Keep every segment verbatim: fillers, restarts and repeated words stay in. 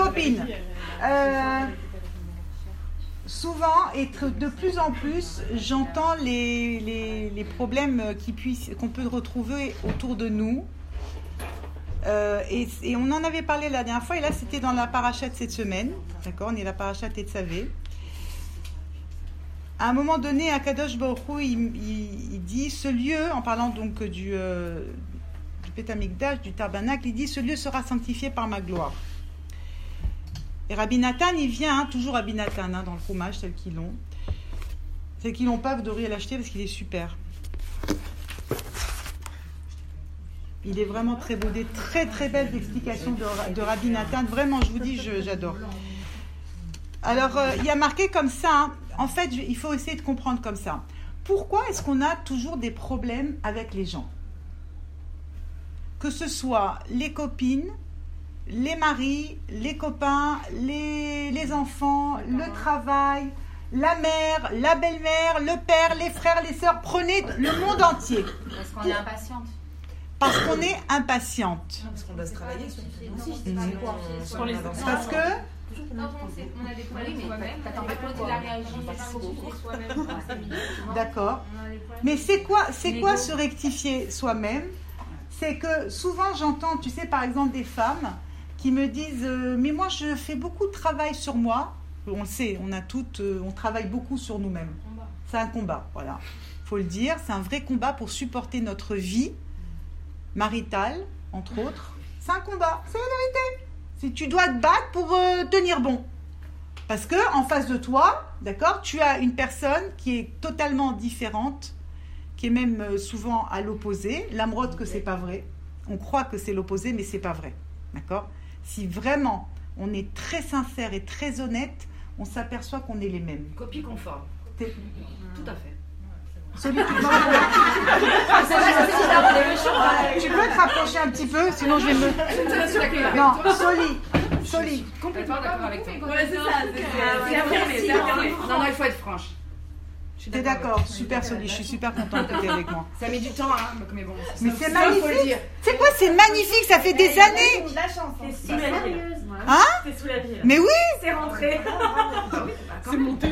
copines. Euh, souvent, et de plus en plus, j'entends les, les, les problèmes qui puissent, qu'on peut retrouver autour de nous. Euh, et, et on en avait parlé la dernière fois, et là c'était dans la paracha de cette semaine, d'accord, on est la paracha Tetzavé. À un moment donné, Akadosh Baruch Hu, il, il, il dit, ce lieu, en parlant donc du, euh, du Beth Amikdash, du tabernacle, il dit, ce lieu sera sanctifié par ma gloire. Et Rabbi Nathan, il vient, hein, toujours Rabbi Nathan, hein, dans le fromage, celles qui l'ont. Celles qui l'ont pas, vous devriez l'acheter parce qu'il est super. Il est vraiment très beau, des très très belles explications de, de Rabbi Nathan. Vraiment, je vous dis, je, j'adore. Alors, euh, il y a marqué comme ça, hein. En fait, je, il faut essayer de comprendre comme ça. Pourquoi est-ce qu'on a toujours des problèmes avec les gens ? Que ce soit les copines, les maris, les copains, les, les enfants, le travail, la mère, la belle-mère, le père, les frères, les sœurs, prenez le monde entier. Parce qu'on est impatiente. Parce qu'on est impatiente. Parce qu'on doit se travailler sur mmh. Parce que quand on, on a des problèmes soi-même, quand il a réagi, soi-même. D'accord. Mais c'est quoi, c'est quoi se rectifier soi-même ? C'est que souvent j'entends, tu sais, par exemple des femmes qui me disent euh, mais moi je fais beaucoup de travail sur moi. On le sait, on a toutes, euh, on travaille beaucoup sur nous-mêmes. C'est un combat, voilà. Faut le dire, c'est un vrai combat pour supporter notre vie maritale, entre autres. C'est un combat, c'est la vérité. Si tu dois te battre pour euh, tenir bon. Parce que en face de toi, d'accord, tu as une personne qui est totalement différente, qui est même euh, souvent à l'opposé. L'amrod que c'est pas vrai. On croit que c'est l'opposé, mais c'est pas vrai. D'accord ? Si vraiment on est très sincère et très honnête, on s'aperçoit qu'on est les mêmes. Copie conforme. T'es... Tout à fait. Celui qui... Tu peux te rapprocher un petit peu, sinon je vais me... Non, Soli, Soli. Complètement d'accord avec toi. Ouais, c'est ça. C'est affirmé, c'est affirmé. Non, non, il faut être franche. T'es d'accord, super Soli, je suis super contente que t'es avec moi. Ça met du temps, hein, mais bon. Mais c'est magnifique. C'est quoi, c'est magnifique, ça fait des années. De la chance. C'est sous la vie. Hein ? C'est sous la vie. Mais oui. C'est rentré. C'est monté.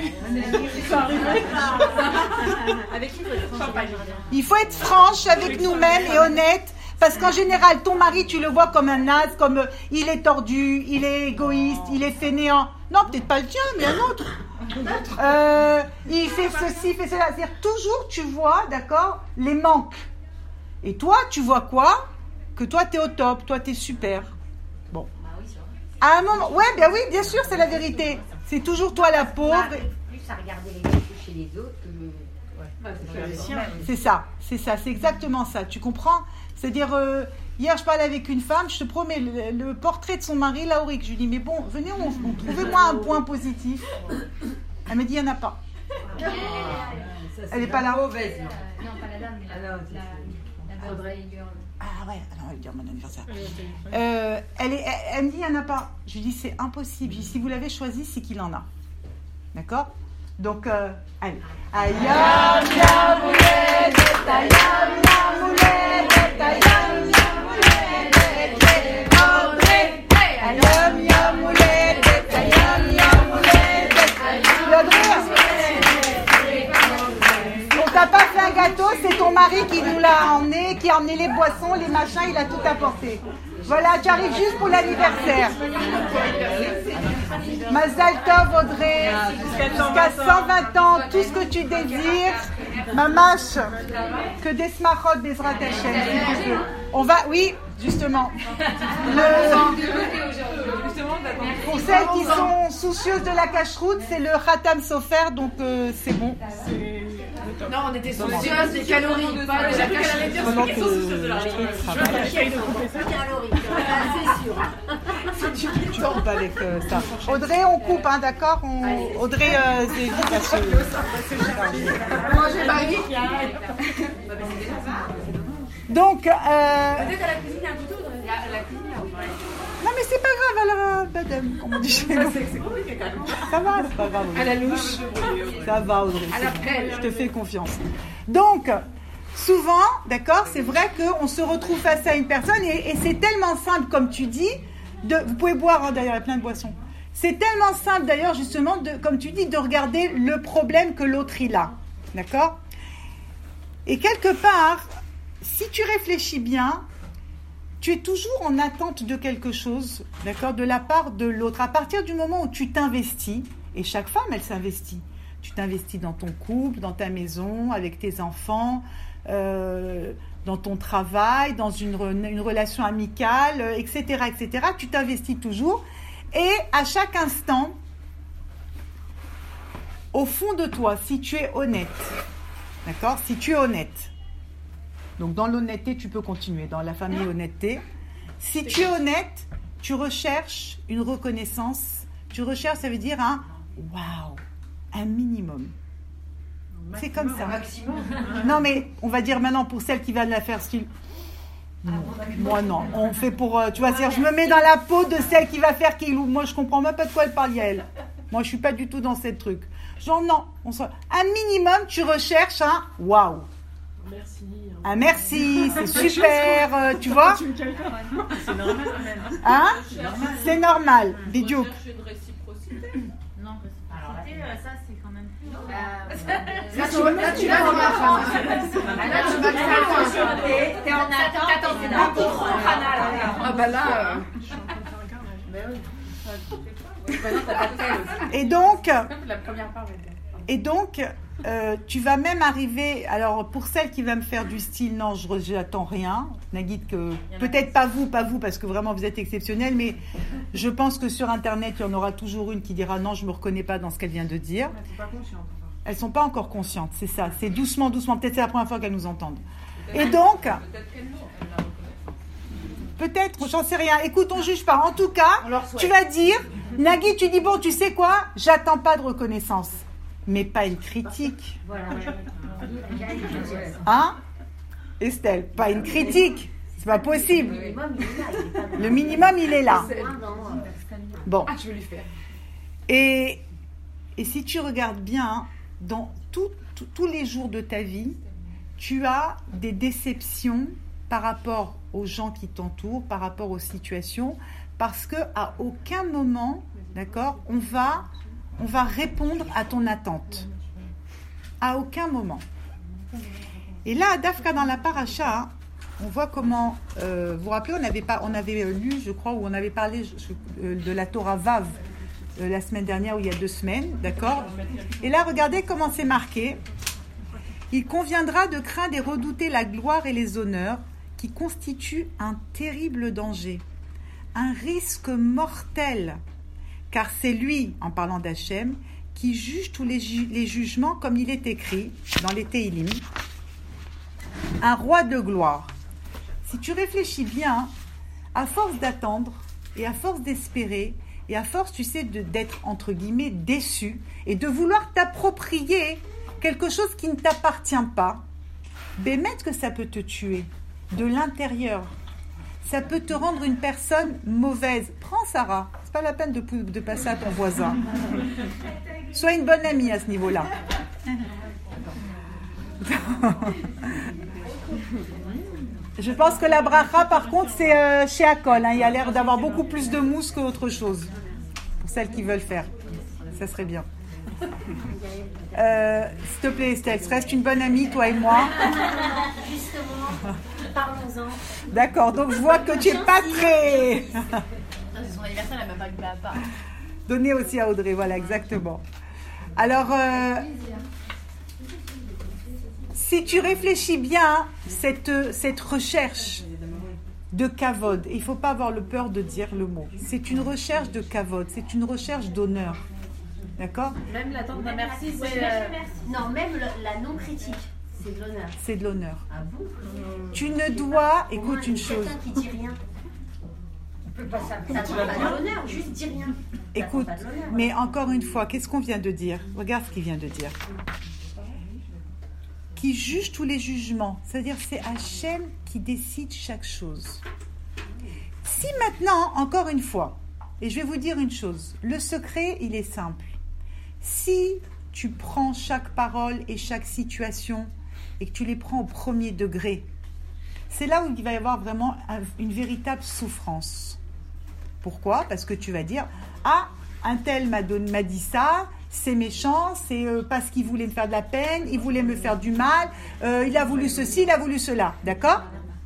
Avec qui il faut être Il faut être franche avec nous-mêmes et honnête. Parce qu'en général, ton mari, tu le vois comme un naze, comme euh, il est tordu, il est égoïste, il est fainéant. Non, peut-être pas le tien, mais un autre. Euh, il fait ceci, il fait cela. C'est-à-dire, toujours, tu vois, d'accord, les manques. Et toi, tu vois quoi ? Que toi, t'es au top, toi, t'es super. Bon. À un moment, ouais, bien oui, bien sûr, c'est la vérité. C'est toujours toi la pauvre. Plus à regarder les défauts chez les autres que le... C'est ça, c'est ça, c'est exactement ça. Tu comprends ? C'est-à-dire, euh, hier, je parlais avec une femme, je te promets, le, le portrait de son mari, Lauric. Je lui dis, mais bon, venez, on, on, trouvez-moi un point positif. Elle me dit, il n'y en a pas. Elle n'est pas là. Mauvaise, non. Non, pas la dame, mais la, la, la, la Audrey Girl. Ah ouais, alors elle va dire mon anniversaire. Euh, elle, est, elle, elle me dit, il n'y en a pas. Je lui dis, c'est impossible. Je lui dis, si vous l'avez choisi, c'est qu'il en a. D'accord ? Donc, euh, allez. Ayam yamoulet, ayam yamoulet, ayam yamoulet, Audrey. Ayam yamoulet, ayam yamoulet, on t'a pas fait un gâteau, c'est ton mari qui nous l'a emmené, qui a emmené les boissons, les machins, il a tout apporté. Voilà, tu arrives juste pour l'anniversaire. Mazal Tov, Audrey, jusqu'à cent vingt ans, tout ce que tu désires. Mamache, que des smachot, Bezrat Hashem. On va, oui, justement. Le, pour celles qui sont soucieuses de la cacheroute, c'est le Khatam Sofer, donc euh, c'est bon. Non, on était soucieuses des calories, pas de la cacheroute. Pendant que je travaille. C'est sûr. Tu coupes avec euh, ça. Audrey, on coupe, hein, d'accord on... Audrey, euh, c'est vite à ce... Moi, j'ai Marie. Donc, euh... peut-être à la cuisine, il y a un couteau. À la cuisine, non, mais c'est pas grave, alors, euh, badem, comme on dit chez nous. c'est compliqué quand même. Ça va, c'est pas grave. Audrey. À la louche. Ça va, Audrey. À la prenne. Je te fais confiance. Donc, souvent, d'accord, c'est vrai qu'on se retrouve face à une personne et, et c'est tellement simple, comme tu dis. de, vous pouvez boire, hein, d'ailleurs, il y a plein de boissons. C'est tellement simple, d'ailleurs, justement, de, comme tu dis, de regarder le problème que l'autre il a. D'accord ? Et quelque part, si tu réfléchis bien, tu es toujours en attente de quelque chose, d'accord, de la part de l'autre. À partir du moment où tu t'investis, et chaque femme, elle s'investit. Tu t'investis dans ton couple, dans ta maison, avec tes enfants, euh, dans ton travail, dans une, une relation amicale, et cetera, et cetera. Tu t'investis toujours. Et à chaque instant, au fond de toi, si tu es honnête, d'accord, si tu es honnête, donc dans l'honnêteté, tu peux continuer, dans la famille honnêteté. Si tu es honnête, tu recherches une reconnaissance. Tu recherches, ça veut dire un waouh, un minimum. C'est comme ça. Non, mais on va dire maintenant pour celle qui va la faire style. Non. Moi non, on fait pour, tu vois, c'est-à-dire je me mets dans la peau de celle qui va faire qui loue. Moi je comprends même pas de quoi elle parle, Yael. Moi je suis pas du tout dans cette truc. Genre non, on soit un minimum, tu recherches un waouh. Merci. Un merci, c'est super, euh, tu vois. C'est normal même. Hein? C'est normal, Bidiouk. une réciprocité. Non, réciprocité, ça c'est quand même plus. Là, tu vas là, tu vas dans la fin. Là, tu vas dans T'es en attente, Attends, c'est un petit trop canal. Ah bah là. Et donc, La première part. et donc, euh, tu vas même arriver. Alors, pour celle qui va me faire du style, non, je j'attends rien. Nagit, que peut-être pas vous, pas vous, parce que vraiment vous êtes exceptionnel, mais je pense que sur Internet, il y en aura toujours une qui dira non, je me reconnais pas dans ce qu'elle vient de dire. Elles sont pas encore conscientes, c'est ça. C'est doucement, doucement. Peut-être c'est la première fois qu'elles nous entendent. Et donc, Peut-être qu'elle non, elle la reconnaît. peut-être, j'en sais rien. Écoute, on juge pas. En tout cas, tu vas dire, Nagui, tu dis bon, tu sais quoi? J'attends pas de reconnaissance, mais pas une critique. Voilà. Hein, Estelle? Pas une critique. C'est pas possible. Le minimum, il est là. Bon. Ah, je vais lui faire. Et, et si tu regardes bien, dans tout, tout- tous les jours de ta vie, tu as des déceptions par rapport aux gens qui t'entourent, par rapport aux situations, parce que à aucun moment, d'accord, on va, on va répondre à ton attente. À aucun moment. Et là, à Dafka dans la paracha, on voit comment, euh, vous vous rappelez, on avait, pas, on avait lu, je crois, ou on avait parlé je- euh, de la Torah Vav euh, la semaine dernière, ou il y a deux semaines, d'accord? Et là, regardez comment c'est marqué. Il conviendra de craindre et redouter la gloire et les honneurs qui constituent un terrible danger, un risque mortel, car c'est lui, en parlant d'Hachem, qui juge tous les, ju- les jugements comme il est écrit dans les Teilim, un roi de gloire. Si tu réfléchis bien, à force d'attendre et à force d'espérer et à force, tu sais, de, d'être entre guillemets déçu et de vouloir t'approprier quelque chose qui ne t'appartient pas, bémet que ça peut te tuer de l'intérieur. Ça peut te rendre une personne mauvaise. Prends Sarah, c'est pas la peine de, pou- de passer à ton voisin. Sois une bonne amie à ce niveau-là. Je pense que la bracha, par contre, c'est euh, chez Akol. Hein. Il y a l'air d'avoir beaucoup plus de mousse qu'autre chose. Pour celles qui veulent faire. Ça serait bien. Euh, s'il te plaît, Estelle, reste une bonne amie, toi et moi. Justement, parlons-en. D'accord, donc je vois que tu n'es pas très... C'est son anniversaire, elle m'a même pas gueulé à part. Donné aussi à Audrey, voilà, exactement. Alors, euh, si tu réfléchis bien, cette, cette recherche de kavod, il ne faut pas avoir le peur de dire le mot, c'est une recherche de kavod, c'est une recherche d'honneur. D'accord? Même l'attente d'un merci, Ouais, c'est. merci, merci. Non, même le- la non-critique, c'est de l'honneur. C'est de l'honneur. À vous. Tu ne dois, Au moins, écoute une chose, quelqu'un qui dit rien. Ça ne prend pas de l'honneur, juste dis rien. Ça écoute, prend pas de l'honneur. mais encore une fois, qu'est-ce qu'on vient de dire? Regarde ce qu'il vient de dire. Qui juge tous les jugements, c'est-à-dire c'est Hachem qui décide chaque chose. Si maintenant, encore une fois, et je vais vous dire une chose, le secret, il est simple. Si tu prends chaque parole et chaque situation et que tu les prends au premier degré, c'est là où il va y avoir vraiment un- une véritable souffrance. Pourquoi? Parce que tu vas dire, ah, un tel m'a, donné, m'a dit ça, c'est méchant, c'est euh, parce qu'il voulait me faire de la peine, il voulait me faire du mal, euh, il a voulu ceci, il a voulu cela, d'accord?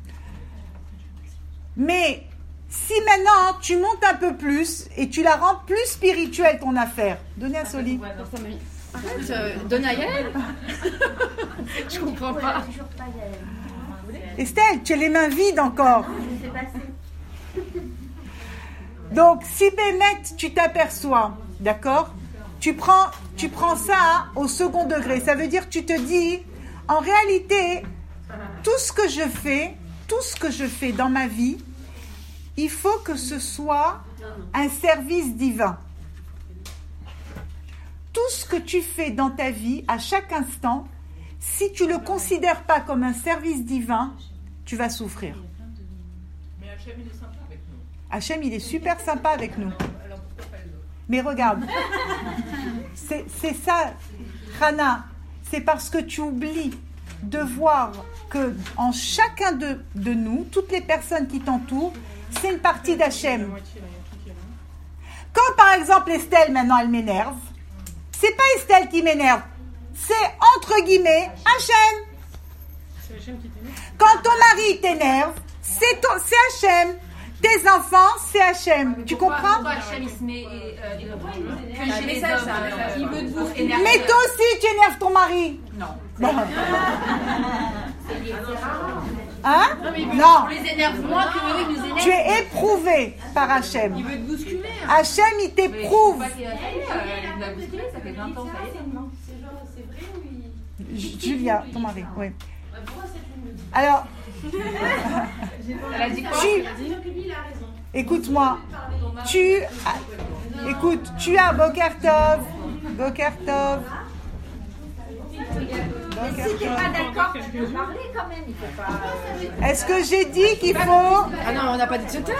Mais si maintenant tu montes un peu plus et tu la rends plus spirituelle ton affaire, donnez à Soli. En fait, euh, donne à Yael. Je comprends pas. Estelle, tu as les mains vides encore. Donc, si Bémet, tu t'aperçois, d'accord, tu prends, tu prends ça au second degré. Ça veut dire que tu te dis, en réalité, tout ce que je fais, tout ce que je fais dans ma vie, il faut que ce soit un service divin. Tout ce que tu fais dans ta vie, à chaque instant, si tu ne le considères pas comme un service divin, tu vas souffrir. Mais Hachem, il est sympa avec nous. Hachem, il est super sympa avec nous. Mais regarde, c'est, c'est ça, Rana, c'est parce que tu oublies de voir que en chacun de, de nous, toutes les personnes qui t'entourent, c'est une partie d'Hachem. Quand par exemple Estelle, maintenant, elle m'énerve, c'est pas Estelle qui m'énerve, c'est entre guillemets Hachem. C'est Hachem qui t'énerve. Quand ton mari t'énerve, c'est, ton, c'est Hachem. Tes enfants, c'est Hachem. Tu comprends? Pourquoi Hachem, il se met... Euh, que Un chez les message, hommes, ça, euh, il veut vous Mais énerver. toi aussi, tu énerves ton mari. Non. Bon. Hein? Non. On les énerve moins que eux, ils nous énervent. Tu es éprouvé par Hachem. Il veut te bousculer. Hachem, il Mais t'éprouve. c'est pas qu'il a fait, euh, il nous a bousculé, ça fait vingt ans, ça y est. J- Julia, ton mari, oui. Alors, Elle a dit quoi? tu, écoute-moi, tu, écoute, tu as Boker Tov, Boker Tov. Boker Si t'es Tov. pas d'accord, tu peux parler quand même. Il faut pas. Est-ce que j'ai dit qu'il faut... Ah non, on n'a pas dit de se taire.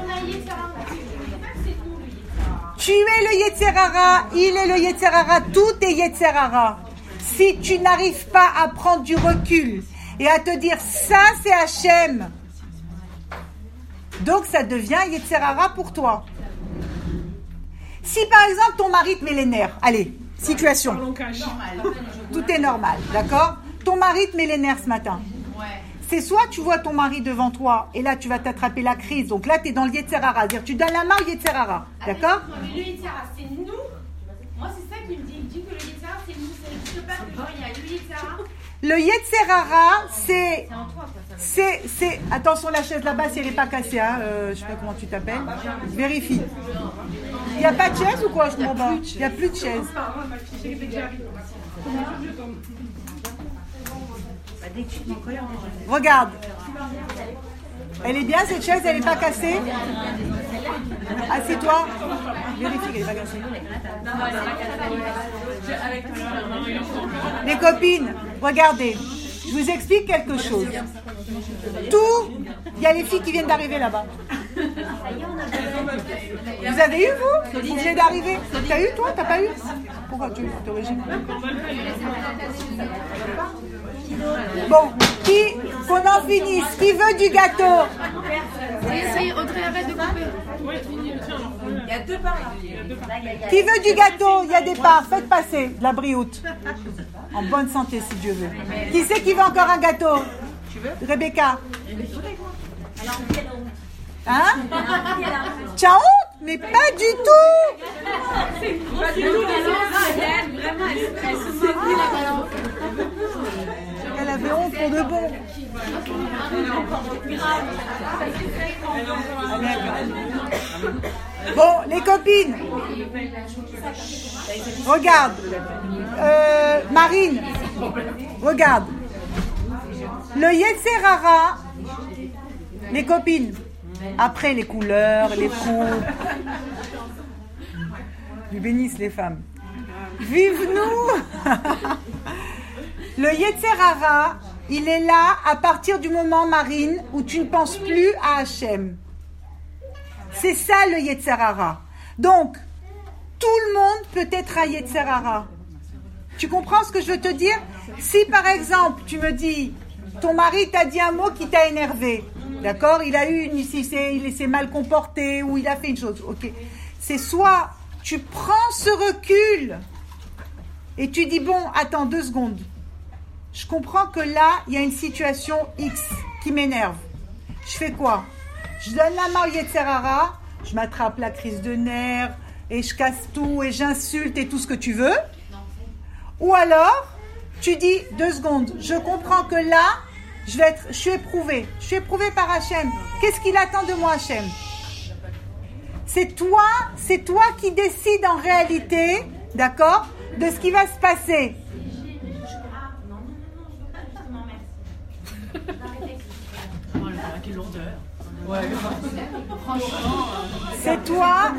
Tu es le Yetzerara, il est le Yetzerara, tout est Yetzerara. Si tu n'arrives pas à prendre du recul et à te dire ça c'est Hachem, donc ça devient Yetzerara pour toi. Si par exemple ton mari te met les nerfs, allez, situation, Parlons cash. tout est normal, d'accord? Ton mari te met les nerfs ce matin. C'est soit tu vois ton mari devant toi et là tu vas t'attraper la crise, donc là tu es dans le Yetzerara, c'est-à-dire tu donnes la main au Yetzerara, d'accord? Mais le Yetzirah, c'est nous. Moi, c'est ça qui me dit. Il me dit que le Yetzirah, c'est nous. Ça n'existe pas que genre, il y a le Yetzirah. Le Yetzerara, c'est, c'est, c'est, attention la chaise là-bas si elle n'est pas cassée, hein, euh, je sais pas comment tu t'appelles, vérifie. Il n'y a pas de chaise ou quoi? Je comprends pas. Il n'y a plus de chaise. Regarde. Elle est bien cette chaise, elle n'est pas cassée? Assieds-toi. Vérifie qu'elle n'est pas cassée. Les copines, regardez. Je vous explique quelque chose. Tout, il y a les filles qui viennent d'arriver là-bas. Vous avez eu, vous? Vous venez d'arriver. T'as eu, toi? T'as pas eu? Pourquoi tu es au régime? Bon, qui, qu'on en finisse. Qui veut du gâteau? Ça y est, Audrey, arrête de couper. Il y a deux parts là. Qui veut du gâteau? Il y a des parts. Faites passer de la brioute. En bonne santé, si Dieu veut. Qui c'est qui veut encore un gâteau? Rebecca. Hein? Tu as honte? Mais pas du tout! Elle avait honte pour de bon. Bon, les copines. Regarde. Euh, Marine. Regarde. Le Yetzerara. Les copines. Après les couleurs, les coupes. Dieu bénisse les femmes. Vive-nous. Le Yetzerara, il est là à partir du moment, Marine, où tu ne penses plus à Hachem. C'est ça le Yetzerara. Donc, tout le monde peut être un Yetzerara. Tu comprends ce que je veux te dire? Si par exemple, tu me dis, ton mari t'a dit un mot qui t'a énervé, D'accord? Il a eu une, il s'est, il s'est mal comporté ou il a fait une chose. Ok. C'est soit tu prends ce recul et tu dis, bon, attends deux secondes. Je comprends que là, il y a une situation X qui m'énerve. Je fais quoi? Je donne la main au Yetzer Hara, je m'attrape la crise de nerfs et je casse tout et j'insulte et tout ce que tu veux. Ou alors, tu dis, deux secondes, je comprends que là, je vais être, je suis éprouvée. Je suis éprouvée par Hachem. Qu'est-ce qu'il attend de moi, Hachem? C'est toi, c'est toi qui décides en réalité, d'accord, de ce qui va se passer. Quelle lourdeur. Ouais. Franchement. C'est toi.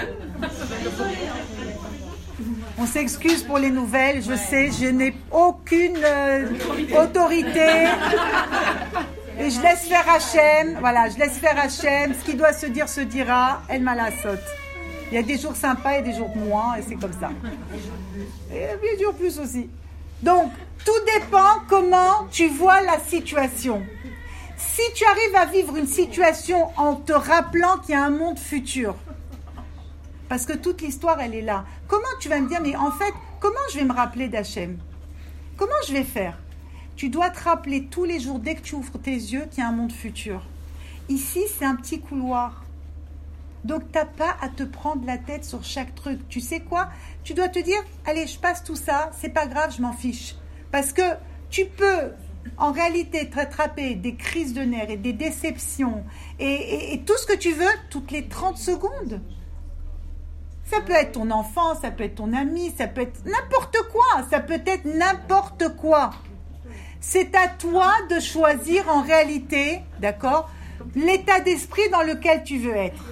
On s'excuse pour les nouvelles, je sais, je n'ai aucune euh, autorité. Et je laisse faire Hachem, voilà, je laisse faire Hachem, ce qui doit se dire se dira, elle m'a la saute. Il y a des jours sympas et des jours moins, et c'est comme ça. Et des jours plus aussi. Donc, tout dépend comment tu vois la situation. Si tu arrives à vivre une situation en te rappelant qu'il y a un monde futur, parce que toute l'histoire, elle est là. Comment tu vas me dire, mais en fait, comment je vais me rappeler d'Hachem? Comment je vais faire? Tu dois te rappeler tous les jours, dès que tu ouvres tes yeux, qu'il y a un monde futur. Ici, c'est un petit couloir. Donc, tu n'as pas à te prendre la tête sur chaque truc. Tu sais quoi? Tu dois te dire, allez, je passe tout ça, c'est pas grave, je m'en fiche. Parce que tu peux, en réalité, te rattraper des crises de nerfs et des déceptions et, et, et tout ce que tu veux, toutes les trente secondes. Ça peut être ton enfant, ça peut être ton ami, ça peut être n'importe quoi, ça peut être n'importe quoi. C'est à toi de choisir en réalité, d'accord, l'état d'esprit dans lequel tu veux être.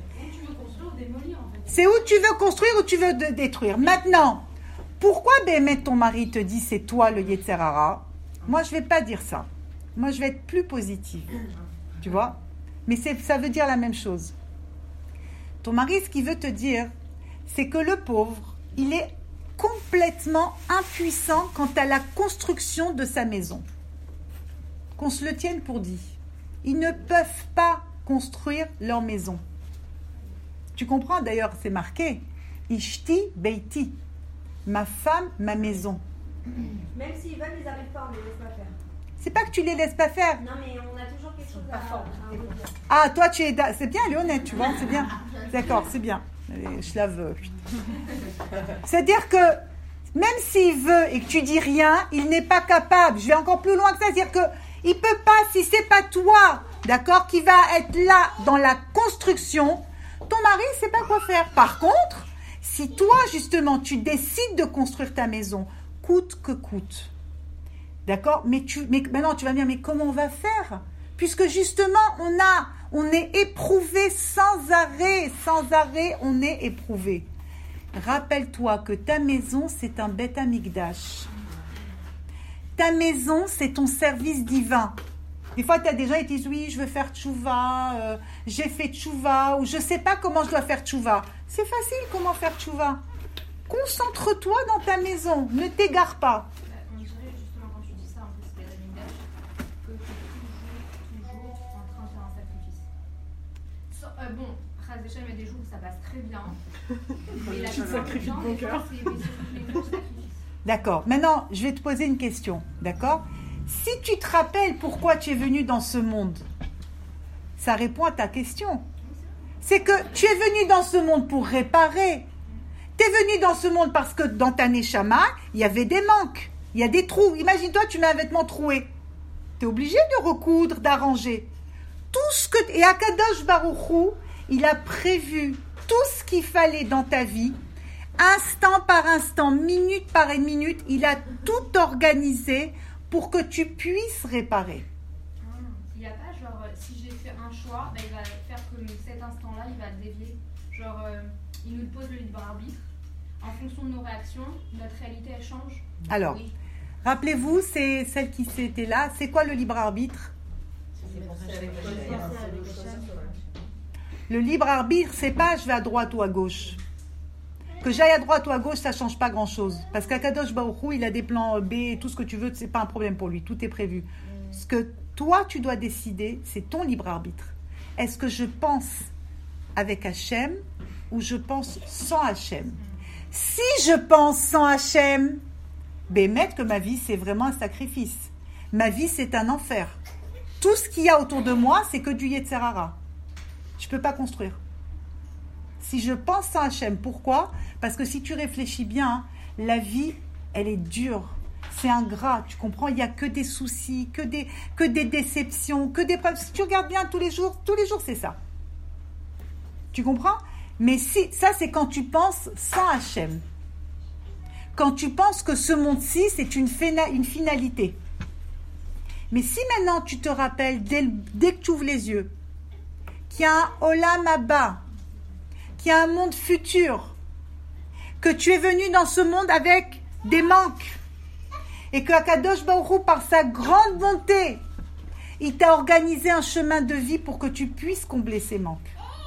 C'est où tu veux construire ou tu veux de détruire. Maintenant, pourquoi Béhémet ton mari te dit c'est toi le Yetzer Hara? Moi je ne vais pas dire ça. Moi je vais être plus positive. Tu vois? Mais c'est, ça veut dire la même chose. Ton mari, ce qu'il veut te dire, c'est que le pauvre, il est complètement impuissant quant à la construction de sa maison. Qu'on se le tienne pour dit. Ils ne peuvent pas construire leur maison. Tu comprends, d'ailleurs, c'est marqué. Ishti beiti. Ma femme, ma maison. Même s'ils veulent, ils n'arrivent pas, on ne les laisse pas faire. C'est pas que tu les laisses pas faire. Non, mais on a toujours quelque chose à, à redire. Ah, toi, tu es... Da... C'est bien, elle est honnête, tu vois, c'est bien. D'accord, c'est bien. Je la veux. C'est-à-dire que même s'il veut et que tu dis rien, il n'est pas capable. Je vais encore plus loin que ça. C'est-à-dire qu'il ne peut pas, si ce n'est pas toi, d'accord, qui va être là dans la construction, ton mari ne sait pas quoi faire. Par contre, si toi, justement, tu décides de construire ta maison, coûte que coûte, d'accord, mais, tu, mais maintenant, tu vas me dire, mais comment on va faire? Puisque justement, on a, on est éprouvé sans arrêt, sans arrêt, on est éprouvé. Rappelle-toi que ta maison, c'est un Beth Amikdash. Ta maison, c'est ton service divin. Des fois, tu as des gens qui disent, oui, je veux faire tchouva, euh, j'ai fait tchouva, ou je ne sais pas comment je dois faire tchouva. C'est facile, comment faire tchouva. Concentre-toi dans ta maison, ne t'égare pas. On dirait justement quand tu dis ça, un peu c'est Beth Amikdash, que tu es toujours, toujours en train de faire un sacrifice. So, euh, bon, Chaz Hashem, il y a des jours où ça passe très bien. Mais la Tu te sacrifies de bon cœur. C'est les gros sacrifices. D'accord. Maintenant, je vais te poser une question. D'accord? Si tu te rappelles pourquoi tu es venu dans ce monde, ça répond à ta question. C'est que tu es venu dans ce monde pour réparer. Tu es venu dans ce monde parce que dans ta neshama, il y avait des manques. Il y a des trous. Imagine-toi, tu mets un vêtement troué. Tu es obligé de recoudre, d'arranger. Tout ce que... Et Akadosh Baruch Hu, il a prévu tout ce qu'il fallait dans ta vie, instant par instant, minute par minute, il a tout organisé pour que tu puisses réparer. Il n'y a pas genre, si j'ai fait un choix, bah, il va faire que cet instant-là, il va le dévier. Genre, euh, il nous pose le libre arbitre. En fonction de nos réactions, notre réalité, elle change. Alors, oui. Rappelez-vous, c'est celle qui était là, c'est quoi le libre arbitre? Le libre arbitre, c'est pas je vais à droite ou à gauche. Que j'aille à droite ou à gauche, ça change pas grand-chose. Parce qu'Akadosh Baruch Hu, il a des plans B, tout ce que tu veux, c'est pas un problème pour lui. Tout est prévu. Ce que Toi, tu dois décider, c'est ton libre arbitre. Est-ce que je pense avec Hachem ou je pense sans Hachem? Si je pense sans Hachem, bémet que ma vie, c'est vraiment un sacrifice. Ma vie, c'est un enfer. Tout ce qu'il y a autour de moi, c'est que du Yetzer Hara. Je ne peux pas construire. Si je pense sans Hachem, pourquoi? Parce que si tu réfléchis bien, la vie, elle est dure. C'est ingrat, tu comprends? Il n'y a que des soucis, que des, que des déceptions, que des preuves. Si tu regardes bien tous les jours, tous les jours, c'est ça. Tu comprends? Mais si, ça, c'est quand tu penses sans Hachem. Quand tu penses que ce monde-ci, c'est une, féna, une finalité. Mais si maintenant, tu te rappelles, dès, dès que tu ouvres les yeux, qu'il y a un Olam Haba, qu'il y a un monde futur, que tu es venu dans ce monde avec des manques, et que Akadosh Baruch Hu, par sa grande bonté, il t'a organisé un chemin de vie pour que tu puisses combler ces manques.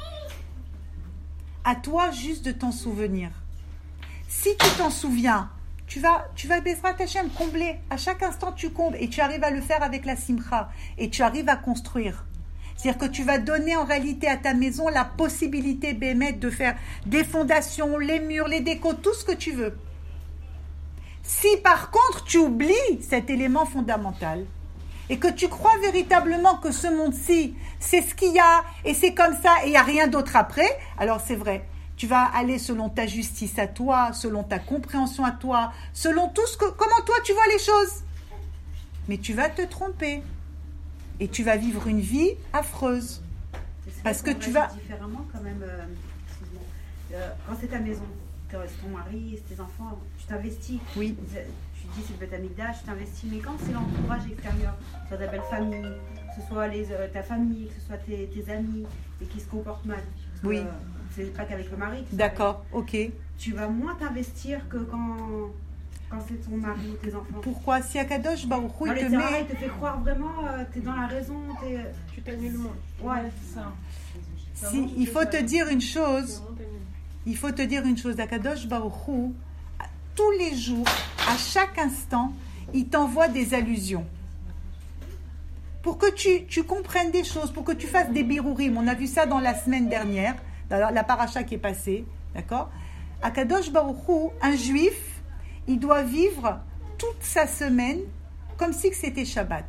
À toi juste de t'en souvenir. Si tu t'en souviens, tu vas, tu vas Bezrat Hashem combler. À chaque instant, tu combles et tu arrives à le faire avec la simcha et tu arrives à construire. C'est-à-dire que tu vas donner en réalité à ta maison la possibilité, Bémet, de faire des fondations, les murs, les décos, tout ce que tu veux. Si par contre tu oublies cet élément fondamental et que tu crois véritablement que ce monde-ci, c'est ce qu'il y a et c'est comme ça et il n'y a rien d'autre après, alors c'est vrai, tu vas aller selon ta justice à toi, selon ta compréhension à toi, selon tout ce que, comment toi tu vois les choses. Mais tu vas te tromper et tu vas vivre une vie affreuse. Parce que tu vas... différemment quand même, euh, excuse-moi, euh, quand c'est ta maison, c'est ton mari, c'est tes enfants, tu t'investis. Oui. Tu dis c'est le Beth Amikdash, tu t'investis, mais quand c'est l'entourage extérieur, que ce soit ta belle famille, que ce soit les, euh, ta famille, que ce soit tes, tes amis, et qui se comportent mal. Oui. Euh, c'est pas qu'avec le mari. D'accord, ok. Tu vas moins t'investir que quand, quand c'est ton mari ou tes enfants. Pourquoi? Si Akadosh Baruch Hu, il te met... met... il te fait croire vraiment euh, que t'es dans la raison, t'es... Tu t'annules moins. Ouais, c'est ça. Si, il faut te dire une chose... Il faut te dire une chose, Akadosh Baruch Hu, tous les jours, à chaque instant, il t'envoie des allusions. Pour que tu, tu comprennes des choses, pour que tu fasses des birourim. On a vu ça dans la semaine dernière, dans la paracha qui est passée, d'accord? Akadosh Baruch Hu, un juif, il doit vivre toute sa semaine comme si c'était Shabbat.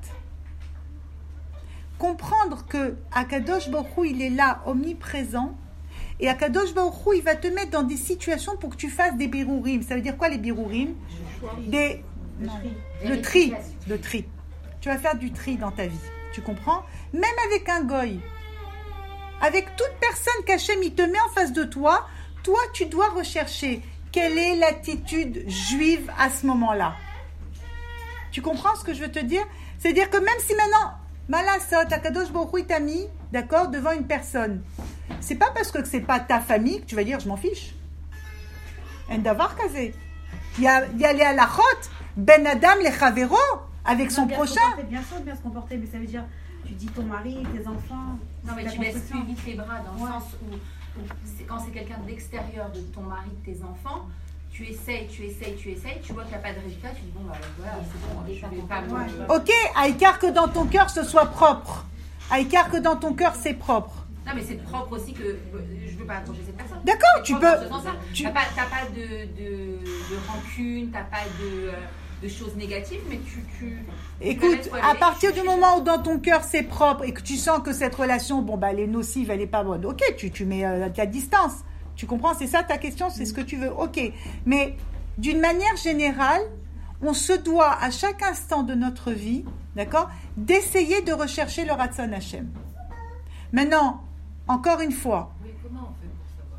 Comprendre que Akadosh Baruch Hu, il est là, omniprésent, et Akadosh Baruch Hu, il va te mettre dans des situations pour que tu fasses des birourim. Ça veut dire quoi les birourim? Des... le tri. Le tri. Le tri. Tu vas faire du tri dans ta vie. Tu comprends? Même avec un goy. Avec toute personne qu'Hachem il te met en face de toi, toi tu dois rechercher quelle est l'attitude juive à ce moment-là. Tu comprends ce que je veux te dire? C'est-à-dire que même si maintenant, Malasot, Akadosh Baruch Hu t'a mis, d'accord, devant une personne, c'est pas parce que c'est pas ta famille que tu vas dire je m'en fiche. Un davar kazé. Il y a, il y a les halachot, ben adam le chavero, avec son bien prochain. Se bien sûr, bien se comporter, mais ça veut dire, tu dis ton mari, tes enfants. Non, mais tu laisses plus vite les bras dans le ouais. sens où, où c'est, quand c'est quelqu'un d'extérieur de ton mari, de tes enfants, tu essayes, tu essayes, tu essayes, tu vois qu'il n'y a pas de résultat, tu dis bon, bah voilà, c'est bon, je vais pas me... Ok, à écart que dans ton cœur ce soit propre. À écart que dans ton cœur c'est propre. Non, mais c'est propre aussi que je veux pas approcher cette personne. D'accord, tu peux. Tu n'as pas, t'as pas de, de, de rancune, tu n'as pas de, de choses négatives, mais tu. tu Écoute, tu à partir du moment où dans ton cœur c'est propre et que tu sens que cette relation, bon, bah, elle est nocive, elle n'est pas bonne, ok, tu, tu mets euh, ta distance. Tu comprends? C'est ça ta question, c'est ce que tu veux, ok. Mais d'une manière générale, on se doit à chaque instant de notre vie, d'accord, d'essayer de rechercher le Ratzon Hashem. Maintenant, encore une fois, oui, comment on fait pour savoir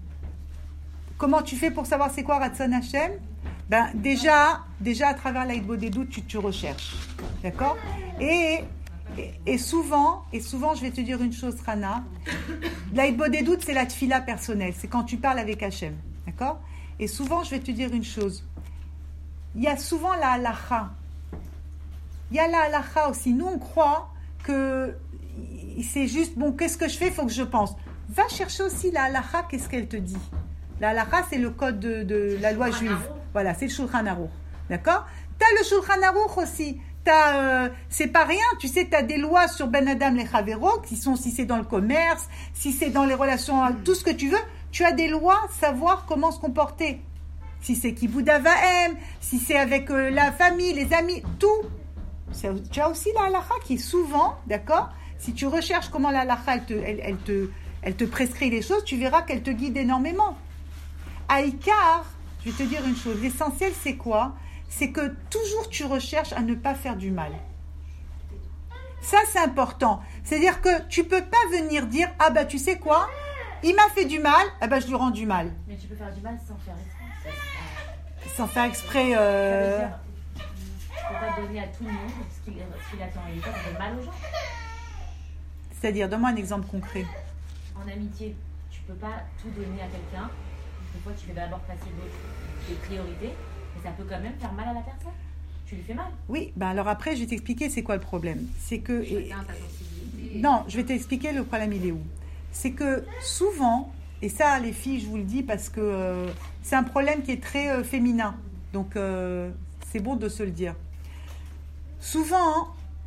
ça? Comment tu fais pour savoir c'est quoi Ratzon Hashem? Ben, déjà, déjà à travers l'Aïdbo des doutes, tu, tu recherches. D'accord? Et, et, et souvent, et souvent, je vais te dire une chose, Rana, l'Aïdbo des doutes, c'est la tfila personnelle. C'est quand tu parles avec Hashem. D'accord? Et souvent, je vais te dire une chose. Il y a souvent la halacha. Il y a la halacha aussi. Nous, on croit que c'est juste, bon, qu'est-ce que je fais? Il faut que je pense. Va chercher aussi la halacha, qu'est-ce qu'elle te dit? La halacha, c'est le code de, de la loi juive. Voilà, c'est le Shulchan Aruch. D'accord? Tu as le Shulchan Aruch aussi. t'as, euh, c'est pas rien. Tu sais, tu as des lois sur Ben Adam les Chavero, qui sont, si c'est dans le commerce, si c'est dans les relations, tout ce que tu veux, tu as des lois, savoir comment se comporter. Si c'est Kibboud Avahem, si c'est avec euh, la famille, les amis, tout. C'est, tu as aussi la halakha qui est souvent, d'accord, si tu recherches comment la halakha, elle te, elle, elle te, elle te prescrit les choses, tu verras qu'elle te guide énormément. Aïkar, je vais te dire une chose, l'essentiel c'est quoi? C'est que toujours tu recherches à ne pas faire du mal. Ça c'est important. C'est-à-dire que tu peux pas venir dire, ah bah tu sais quoi, il m'a fait du mal, ah bah je lui rends du mal. Mais tu peux faire du mal sans faire exprès. Sans faire exprès... Euh... Ça veut dire, tu peux pas donner à tout le monde ce qu'il, ce qu'il attend. Et ça fait mal aux gens. C'est-à-dire, donne-moi un exemple concret. En amitié, tu peux pas tout donner à quelqu'un. Des fois, tu fais d'abord passer d'autres, des priorités. Mais ça peut quand même faire mal à la personne. Tu lui fais mal. Oui, ben alors après, je vais t'expliquer c'est quoi le problème. C'est que... Et, Chacun a sa sensibilité. non, je vais t'expliquer le problème, il est où. C'est que souvent, et ça les filles, je vous le dis parce que euh, c'est un problème qui est très euh, féminin. Donc, euh, c'est bon de se le dire. Souvent,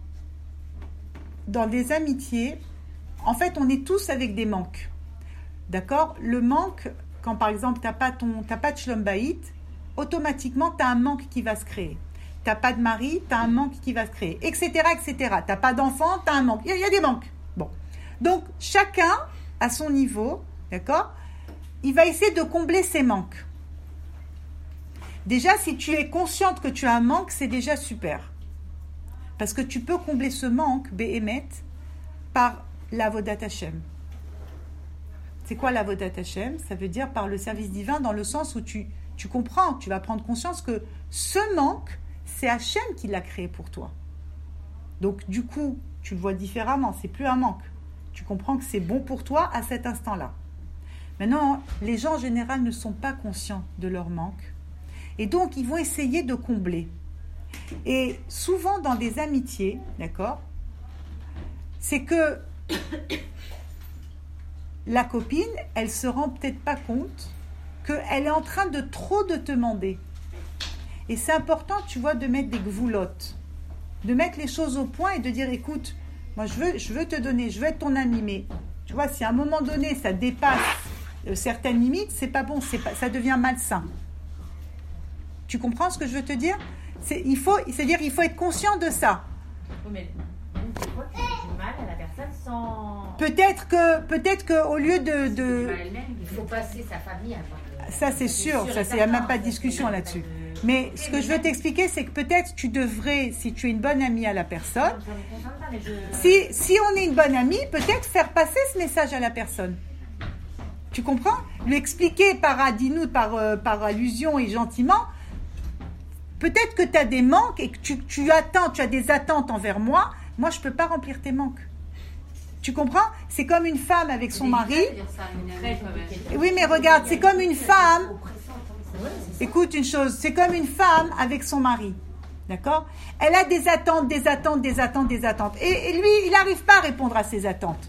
dans des amitiés, en fait, on est tous avec des manques. D'accord? Le manque, quand par exemple, tu n'as pas, ton, t'as pas de shlom bayit, automatiquement, tu as un manque qui va se créer. Tu n'as pas de mari, tu as un manque qui va se créer, et cetera, et cetera. Tu n'as pas d'enfant, tu as un manque. Il y, y a des manques. Bon. Donc, chacun, à son niveau, d'accord, il va essayer de combler ses manques. Déjà, si tu es consciente que tu as un manque, c'est déjà super. Parce que tu peux combler ce manque, Béhémet, par l'avodat Hashem. C'est quoi l'avodat Hashem? Ça veut dire par le service divin, dans le sens où tu, tu comprends, tu vas prendre conscience que ce manque, c'est Hashem qui l'a créé pour toi. Donc, du coup, tu le vois différemment, c'est plus un manque. Tu comprends que c'est bon pour toi à cet instant-là. Maintenant, les gens en général ne sont pas conscients de leur manque. Et donc, ils vont essayer de combler. Et souvent, dans des amitiés, d'accord, c'est que la copine, elle se rend peut-être pas compte qu'elle est en train de trop de te demander. Et c'est important, tu vois, de mettre des gvoulottes, de mettre les choses au point et de dire, écoute, moi, je veux, je veux te donner, je veux être ton ami, mais tu vois, si à un moment donné, ça dépasse euh, certaines limites, c'est pas bon, c'est pas, ça devient malsain. Tu comprends ce que je veux te dire? C'est, il faut, c'est-à-dire, il faut être conscient de ça. Oui, mais donc, des fois, tu fais du mal à la personne sans... Peut-être que, peut-être que au lieu de, de... Il faut passer sa famille avant. Ça, c'est sûr, ça, c'est, il n'y a même pas de discussion là-dessus. Mais ce que je veux t'expliquer, c'est que peut-être tu devrais, si tu es une bonne amie à la personne, si, si on est une bonne amie, peut-être faire passer ce message à la personne. Tu comprends? Lui expliquer par adinout, par, euh, par allusion et gentiment, peut-être que tu as des manques et que tu, tu attends, tu as des attentes envers moi, moi je ne peux pas remplir tes manques. Tu comprends? C'est comme une femme avec son mari. Oui, mais regarde, c'est comme une femme... Écoute une chose, c'est comme une femme avec son mari, d'accord? Elle a des attentes, des attentes, des attentes, des attentes. Et, et lui, il n'arrive pas à répondre à ses attentes.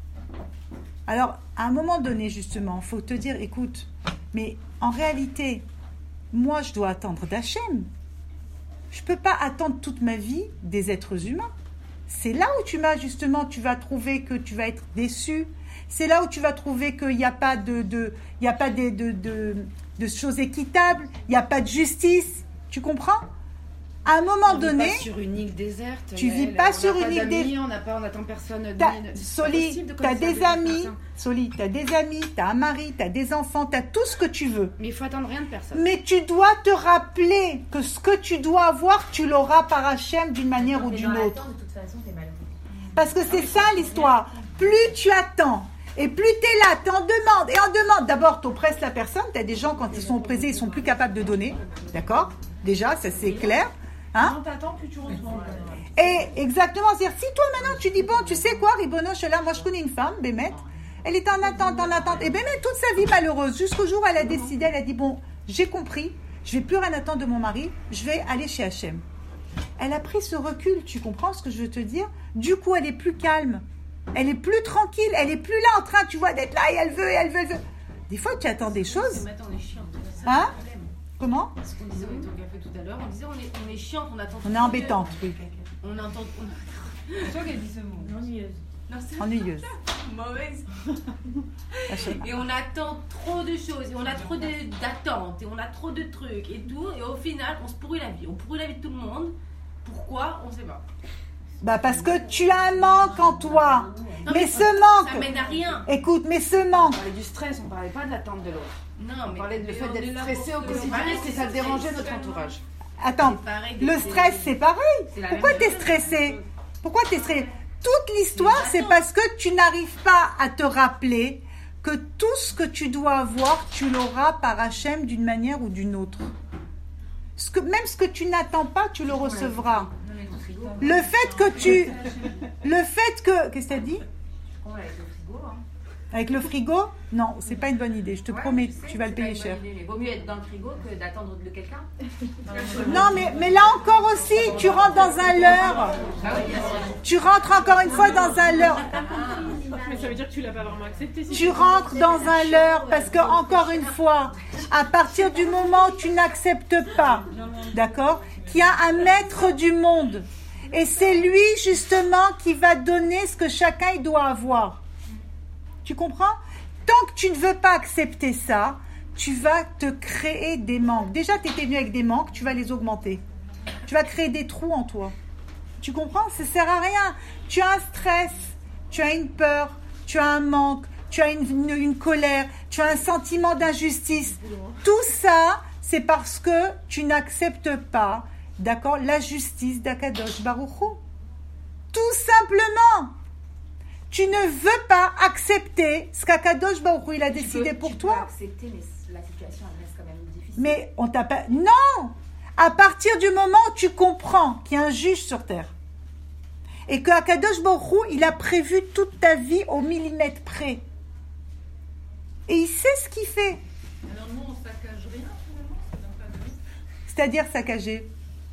Alors, à un moment donné, justement, il faut te dire, écoute, mais en réalité, moi, je dois attendre d'Hachem. Je ne peux pas attendre toute ma vie des êtres humains. C'est là où tu vas, justement, tu vas trouver que tu vas être déçu. C'est là où tu vas trouver qu'il n'y a pas de... de il n'y a pas de... de, de de choses équitables, il n'y a pas de justice, tu comprends? À un moment on donné, vit pas sur une île déserte. Tu vis elle, pas on sur a une pas île d'amis, déserte. On n'a pas, on n'attend personne. T'as, de- c'est Soli, pas possible de tu as connaître des des amis, personnes. Soli, tu as des amis, tu as un mari, tu as des enfants, tu as tout ce que tu veux. Mais il faut attendre rien de personne. Mais tu dois te rappeler que ce que tu dois avoir, tu l'auras par Hachem d'une manière ou d'une autre. De toute façon, t'es mal. Parce que c'est ça l'histoire. Plus tu attends, et plus tu es là, tu en demandes, et en demandes. D'abord, tu oppresses la personne. Tu as des gens, quand ils sont oppressés, ils sont plus capables de donner. D'accord? Déjà, ça c'est clair. Hein? Quand t'attends, plus tu reçois. Et exactement, c'est-à-dire, si toi maintenant tu dis, bon, tu sais quoi, Ribono, je suis là, moi je connais une femme, Bémet, elle est en attente, en attente, et Bémet, toute sa vie malheureuse, jusqu'au jour où elle a décidé, elle a dit, bon, j'ai compris, je vais plus rien attendre de mon mari, je vais aller chez Hachem. Elle a pris ce recul, tu comprends ce que je veux te dire? Du coup, elle est plus calme, elle est plus tranquille, elle est plus là en train, tu vois, d'être là, et elle veut, et elle veut, elle veut. Des fois, tu attends des choses. Hein? Comment? Ce qu'on disait au café tout à l'heure, on disait on est, on est chiante, on attend. On est embêtante, oui. On entend. On... C'est toi qui as dit ce mot. Ennuyeuse. Non, c'est Ennuyeuse. Mauvaise. Et on attend trop de choses, et on a trop de- d'attentes, et on a trop de trucs, et tout, et au final, on se pourrit la vie. On pourrit la vie de tout le monde. Pourquoi? On sait pas. Bah parce que tu as un manque en toi. Non, mais mais ce Ça manque, mène à rien. écoute, mais ce manque, On parlait du stress, on parlait pas de l'attente de l'autre. Non, On mais. parlait du mais fait on est d'être là stressé pour au que- quotidien Pareil, et que c'est ça dérangeait notre sexuellement. entourage. attends, C'est pareil, le c'est- stress c'est pareil. c'est la Pourquoi même tu es chose. stressé? Pourquoi tu es stressé? Toute l'histoire, c'est parce que tu n'arrives pas à te rappeler que tout ce que tu dois avoir, tu l'auras par Hachem d'une manière ou d'une autre. Ce que, même ce que tu n'attends pas, tu le recevras. Le fait que tu... Le fait que... Qu'est-ce que tu as dit? Comment avec le frigo, hein. Avec le frigo? Non, c'est pas une bonne idée. Je te Ouais, promets, je sais, tu vas le c'est pas payer une cher. bonne idée, mais vaut mieux être dans le frigo que d'attendre de quelqu'un. Non, mais, mais là encore aussi, tu rentres dans un leurre. Tu rentres encore une fois dans un leurre. Mais ça veut dire que tu l'as pas vraiment accepté. Si Tu rentres dans un leurre parce que, encore une fois, à partir du moment où tu n'acceptes pas, d'accord, qu'il y a un maître du monde, et c'est lui justement qui va donner ce que chacun il doit avoir. Tu comprends? Tant que tu ne veux pas accepter ça, tu vas te créer des manques. Déjà, tu étais venu avec des manques, tu vas les augmenter. Tu vas créer des trous en toi. Tu comprends? Ça ne sert à rien. Tu as un stress, tu as une peur, tu as un manque, tu as une, une, une colère, tu as un sentiment d'injustice. Tout ça, c'est parce que tu n'acceptes pas, d'accord, la justice d'Akadosh Baruch Hu. Tout simplement. Tu ne veux pas accepter ce qu'Akadosh Baruch Hu il a décidé Tu peux- pour tu toi. peux accepter, mais la situation elle reste quand même difficile. Mais on t'a pas... Non! À partir du moment où tu comprends qu'il y a un juge sur terre et que Akadosh Baruch Hu, il a prévu toute ta vie au millimètre près. Et il sait ce qu'il fait. Alors nous, on saccage rien finalement, ça donne pas de risque. C'est-à-dire saccager.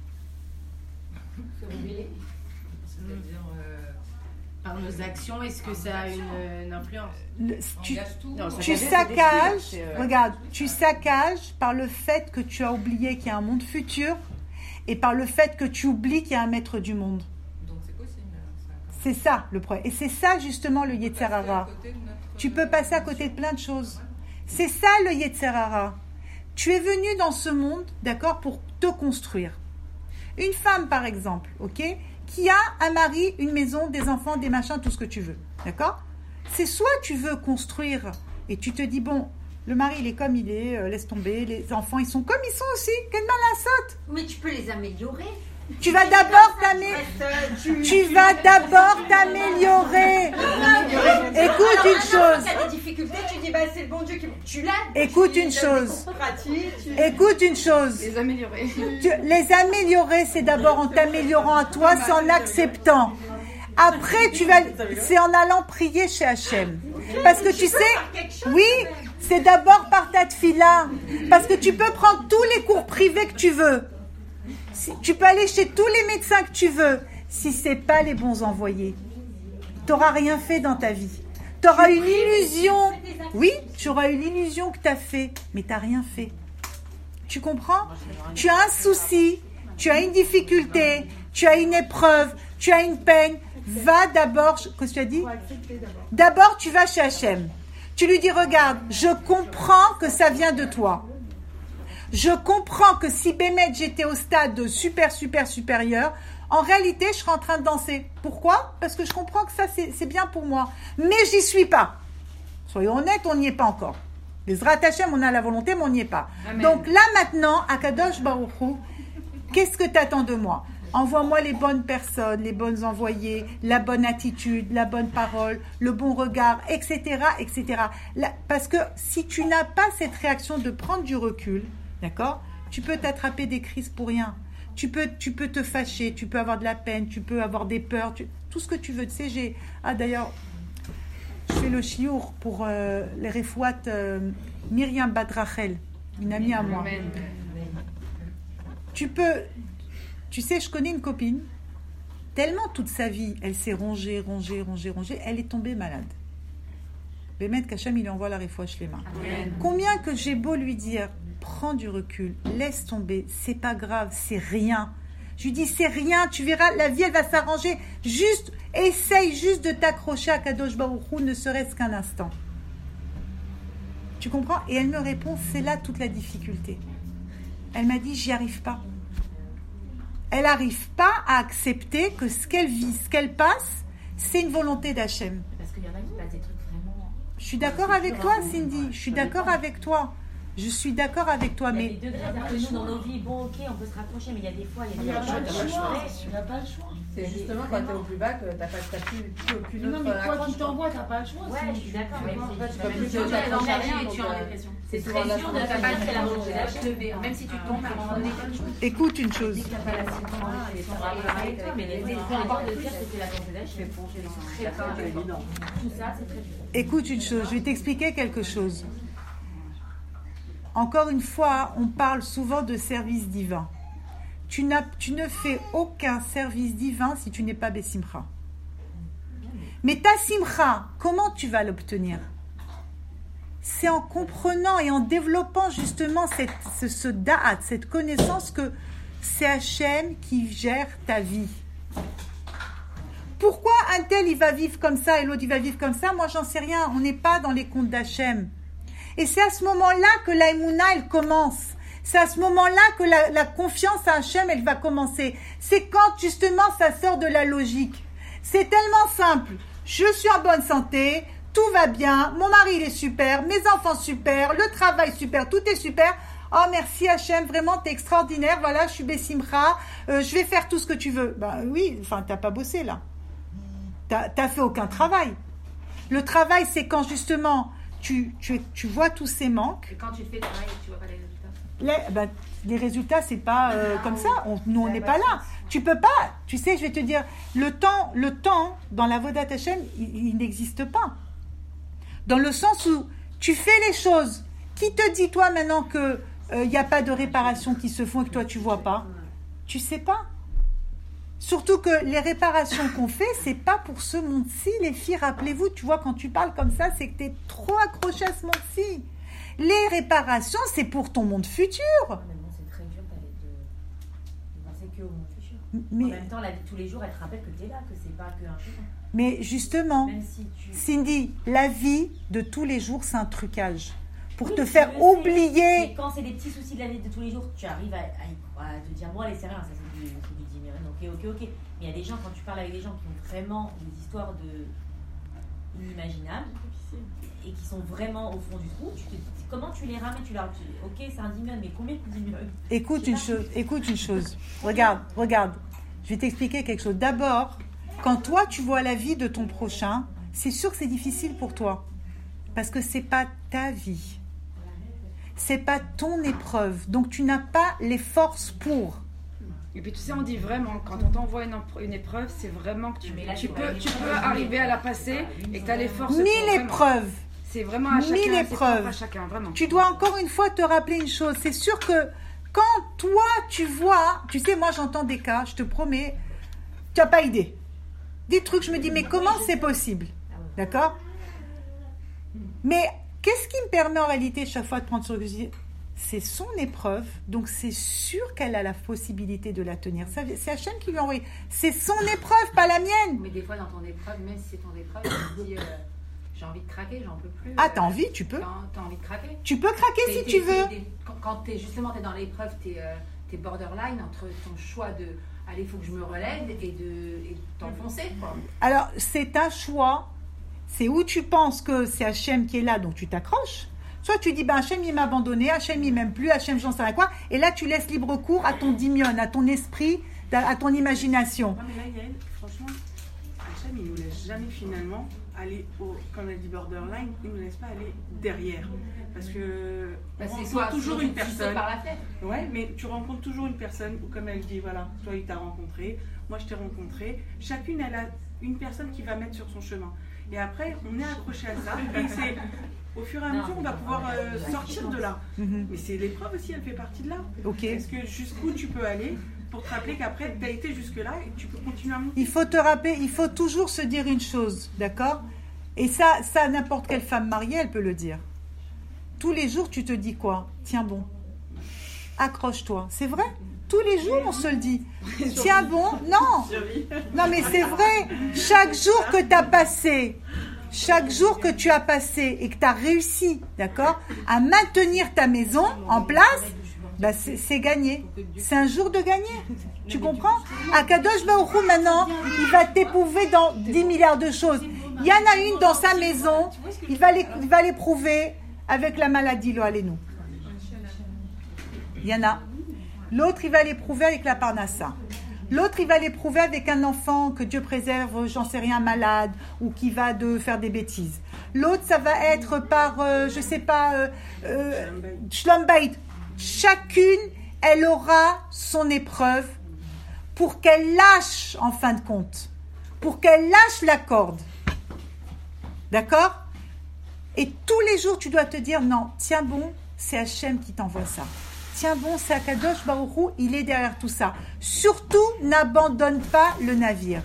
C'est-à-dire. euh, Par nos actions, est-ce que ça a une, une influence? Le- on tu, gâche tout. Non, ça tu veut dire saccages, que c'est, euh, regarde, tu saccages par le fait que tu as oublié qu'il y a un monde futur et par le fait que tu oublies qu'il y a un maître du monde. Donc c'est possible. ça. C'est ça le problème. Et c'est ça justement le Yetzer Passer à Hara. côté de notre- Tu peux passer à côté de plein de choses. C'est ça le Yetzer Hara. Tu es venu dans ce monde, d'accord, pour te construire. Une femme, par exemple, ok, qui a un mari, une maison, des enfants, des machins, tout ce que tu veux, d'accord? C'est soit tu veux construire et tu te dis, bon, le mari, il est comme il est, euh, laisse tomber, les enfants, ils sont comme ils sont aussi, quelle malin saute. Mais tu peux les améliorer. Tu vas d'abord t'améliorer. Tu vas d'abord t'améliorer. Écoute une chose. Tu as des difficultés, tu dis bah c'est le bon Dieu qui. Tu l'aides. Écoute Tu une lui donnes des chose. cours pratiques, tu- Écoute une chose. Les améliorer. Tu- les améliorer, c'est d'abord en t'améliorant à toi, c'est en acceptant. Après, tu vas, c'est en allant prier chez Hachem. Parce que tu sais, oui, c'est d'abord par ta tefila. Parce que tu peux prendre tous les cours privés que tu veux. Si- Tu peux aller chez tous les médecins que tu veux. Si c'est pas les bons envoyés, tu n'auras rien fait dans ta vie. Tu auras une illusion. Oui, tu auras eu l'illusion que tu as fait, mais tu n'as rien fait. Tu comprends? Tu as un souci, tu as une difficulté, tu as une épreuve, tu as une peine. Va d'abord, qu'est-ce que tu as dit? D'abord, tu vas chez Hachem. Tu lui dis, regarde, je comprends que ça vient de toi. Je comprends que si Bémet, j'étais au stade super, super supérieur, en réalité, je serais en train de danser. Pourquoi? Parce que je comprends que ça, c'est c'est bien pour moi. Mais j'y suis pas. Soyons honnêtes, on n'y est pas encore. Les Zrat Hachem, on a la volonté, mais on n'y est pas. Amen. Donc là, maintenant, Akadosh Baruch Hu, qu'est-ce que tu attends de moi? Envoie-moi les bonnes personnes, les bonnes envoyées, la bonne attitude, la bonne parole, le bon regard, et cetera, et cetera. Là, parce que si tu n'as pas cette réaction de prendre du recul, d'accord, tu peux t'attraper des crises pour rien. Tu peux, tu peux te fâcher, tu peux avoir de la peine, tu peux avoir des peurs, tu- tout ce que tu veux. Tu sais, j'ai... Ah d'ailleurs, je fais le chiour pour euh, les refouat euh, Myriam Badrachel, une amie à moi. Amen. Tu peux... Tu sais, je connais une copine, tellement toute sa vie, elle s'est rongée, rongée, rongée, rongée, elle est tombée malade. Bémet Kacham, il lui envoie la refouach les mains. Combien que j'ai beau lui dire, prends du recul, laisse tomber, c'est pas grave, c'est rien. Je lui dis, c'est rien, tu verras, la vie, elle va s'arranger. Juste, essaye juste de t'accrocher à Kadosh Baruch Hu, ne serait-ce qu'un instant. Tu comprends? Et elle me répond, c'est là toute la difficulté. Elle m'a dit, j'y arrive pas. Elle n'arrive pas à accepter que ce qu'elle vit, ce qu'elle passe, c'est une volonté d'Hachem. Parce qu'il y en a qui passent des trucs vraiment... Je suis d'accord avec toi, Cindy. Je suis d'accord avec toi. Je suis d'accord avec toi, mais... Il y a des degrés, c'est-à-dire que nous, dans nos vies, bon, ok, on peut se rapprocher, mais il y a des fois, il y a des pas le choses... choix. Tu n'as pas le choix. C'est justement quand t'es au plus bas que t'as pas t'as plus, plus aucune Non, autre mais quoi accroche, qu'il t'envoie, t'as pas le choix. Ouais, je suis d'accord. Tu mais vois, en fait, tu peux même plus si te tu es dans t'accrocher à rien, et tu es en donc, dépression. c'est C'est souvent très la dur de fondation. pas passer la volonté d'Hachem, même si tu tombes à un moment donné. Écoute une chose. Dès que t'as pas la symptôme, et ton rapport avec toi, mais les c'est efforts important de dire que c'est la volonté Je d'Hachem. fais plonger dans Je suis d'accord avec toi. Tout ça, c'est très dur. Écoute une chose, je vais t'expliquer quelque chose. Encore une fois, on parle souvent de service divin. Tu, n'as, tu ne fais aucun service divin si tu n'es pas Bessimcha. Mais ta Simcha, comment tu vas l'obtenir? C'est en comprenant et en développant justement cette, ce, ce da'at, cette connaissance que c'est Hachem qui gère ta vie. Pourquoi un tel il va vivre comme ça et l'autre il va vivre comme ça? Moi j'en sais rien, on n'est pas dans les comptes d'Hachem. Et c'est à ce moment-là que la Emouna, elle commence. C'est à ce moment-là que la, la confiance à Hachem, elle va commencer. C'est quand, justement, ça sort de la logique. C'est tellement simple. Je suis en bonne santé, tout va bien, mon mari, il est super, mes enfants, super, le travail, super, tout est super. Oh, merci Hachem, vraiment, t'es extraordinaire. Voilà, je suis Bessimcha, euh, je vais faire tout ce que tu veux. Ben oui, enfin, t'as pas bossé, là. T'as, t'as fait aucun travail. Le travail, c'est quand, justement... Tu, tu, tu vois tous ces manques. Et quand tu fais le travail, tu vois pas les résultats. Les, ben, les résultats, c'est pas euh, comme ça. On, nous, on n'est pas là. Tu peux pas. Tu sais, je vais te dire, le temps, le temps dans la Vodat Hashem, il, il n'existe pas. Dans le sens où tu fais les choses. Qui te dit toi maintenant que il n'y a pas de réparations qui se font et que toi tu vois pas? Tu sais pas. Surtout que les réparations qu'on fait, c'est pas pour ce monde-ci, les filles. Rappelez-vous, tu vois, quand tu parles comme ça, c'est que tu es trop accroché à ce monde-ci. Les réparations, c'est pour ton monde futur. Mais bon, c'est très dur d'aller de, de penser que au monde futur. Mais, en même temps, la vie de tous les jours, elle te rappelle que tu es là, que c'est pas qu'un chemin. Mais justement, Même si tu... Cindy, la vie de tous les jours, c'est un trucage. Pour Oui, te je faire le sais. oublier. Mais quand c'est des petits soucis de la vie de tous les jours, tu arrives à, à, à te dire, bon, allez, c'est rien, ça c'est du, c'est du dix mille, ok, ok, ok. Mais il y a des gens, quand tu parles avec des gens qui ont vraiment des histoires de inimaginables et qui sont vraiment au fond du trou, tu te dis, comment tu les ramènes, tu leur dis, ok, c'est un dix millions, mais combien de dix millions? Écoute une chose, écoute une chose. Regarde, regarde. Je vais t'expliquer quelque chose. D'abord, quand toi tu vois la vie de ton prochain, c'est sûr que c'est difficile pour toi. Parce que c'est pas ta vie. C'est pas ton épreuve. Donc tu n'as pas les forces pour. Et puis tu sais, on dit vraiment, quand on t'envoie une, une épreuve, c'est vraiment que tu, Mais là, tu tu peux, vois, tu les peux épreuves, arriver mais- à la passer et que tu as les forces. Mille pour, vraiment. épreuves. C'est vraiment à Mille chacun, c'est épreuves. propre à chacun, vraiment. Tu dois encore une fois te rappeler une chose. C'est sûr que quand toi tu vois, tu sais, moi j'entends des cas, je te promets, tu n'as pas idée. Des trucs, je me dis, mais comment c'est possible? D'accord? Mais qu'est-ce qui me permet en réalité chaque fois de prendre sur le sujet? C'est son épreuve, donc c'est sûr qu'elle a la possibilité de la tenir. Ça, c'est Hachem qui lui a envoyé. C'est son épreuve, pas la mienne. Mais des fois, dans ton épreuve, même si c'est ton épreuve, tu te dis, euh, j'ai envie de craquer, j'en peux plus. Ah, euh, t'as envie, tu peux. T'as, t'as envie de craquer. Tu peux craquer T'es- si t'es- tu t'es- veux. t'es- quand quand t'es justement t'es dans l'épreuve, t'es, euh, t'es borderline entre ton choix de allez, il faut que je me relève et de, et de t'enfoncer. Quoi. Alors, c'est un choix. C'est où tu penses que c'est Hachem qui est là, donc tu t'accroches. Soit tu dis, ben Hachem il m'a abandonné, Hachem il m'aime plus, Hachem j'en sais rien quoi. Et là, tu laisses libre cours à ton dimion, à ton esprit, à ton imagination. Non, mais là, Yael, franchement, Hachem, il nous laisse jamais finalement aller au. Quand on a dit borderline, il nous laisse pas aller derrière. Parce que. Bah, on c'est rencontre soit toujours tu- une tu sautes personne. par la fenêtre. Ouais, mais tu rencontres toujours une personne où, comme elle dit, voilà, toi il t'a rencontré, moi je t'ai rencontré. Chacune, elle a une personne qui va mettre sur son chemin. Et après, on est accroché à ça. Et c'est. Au fur et à mesure, on va pouvoir euh, sortir de là. Mhm. Mais c'est l'épreuve aussi, elle fait partie de là. Ok. Est-ce que jusqu'où tu peux aller pour te rappeler qu'après, tu as été jusque-là et tu peux continuer à monter? Il faut te rappeler, il faut toujours se dire une chose, d'accord? Et ça, ça n'importe quelle femme mariée, elle peut le dire. Tous les jours, tu te dis quoi? Tiens bon, accroche-toi. C'est vrai. Tous les jours, on se le dit. Tiens bon, non. Non, mais c'est vrai. Chaque jour que tu as passé, chaque jour que tu as passé et que tu as réussi, d'accord, à maintenir ta maison en place, bah c'est, c'est gagné. C'est un jour de gagner. Tu comprends? Akadosh Baruch Hu, maintenant, il va t'éprouver dans dix milliards de choses. Il y en a une dans sa maison, il va, les, il va l'éprouver avec la maladie, lo alenu. Il y en a. L'autre, il va l'éprouver avec la parnassa. L'autre, il va l'éprouver avec un enfant que Dieu préserve, j'en sais rien, malade, ou qui va de faire des bêtises. L'autre, ça va être par, euh, je sais pas, euh, euh, Shlom Bayit. Chacune, elle aura son épreuve pour qu'elle lâche, en fin de compte, pour qu'elle lâche la corde. D'accord? Et tous les jours, tu dois te dire, non, tiens bon, c'est Hachem qui t'envoie ça. Tiens bon, c'est Akadosh Baruch Hu, il est derrière tout ça. Surtout, n'abandonne pas le navire.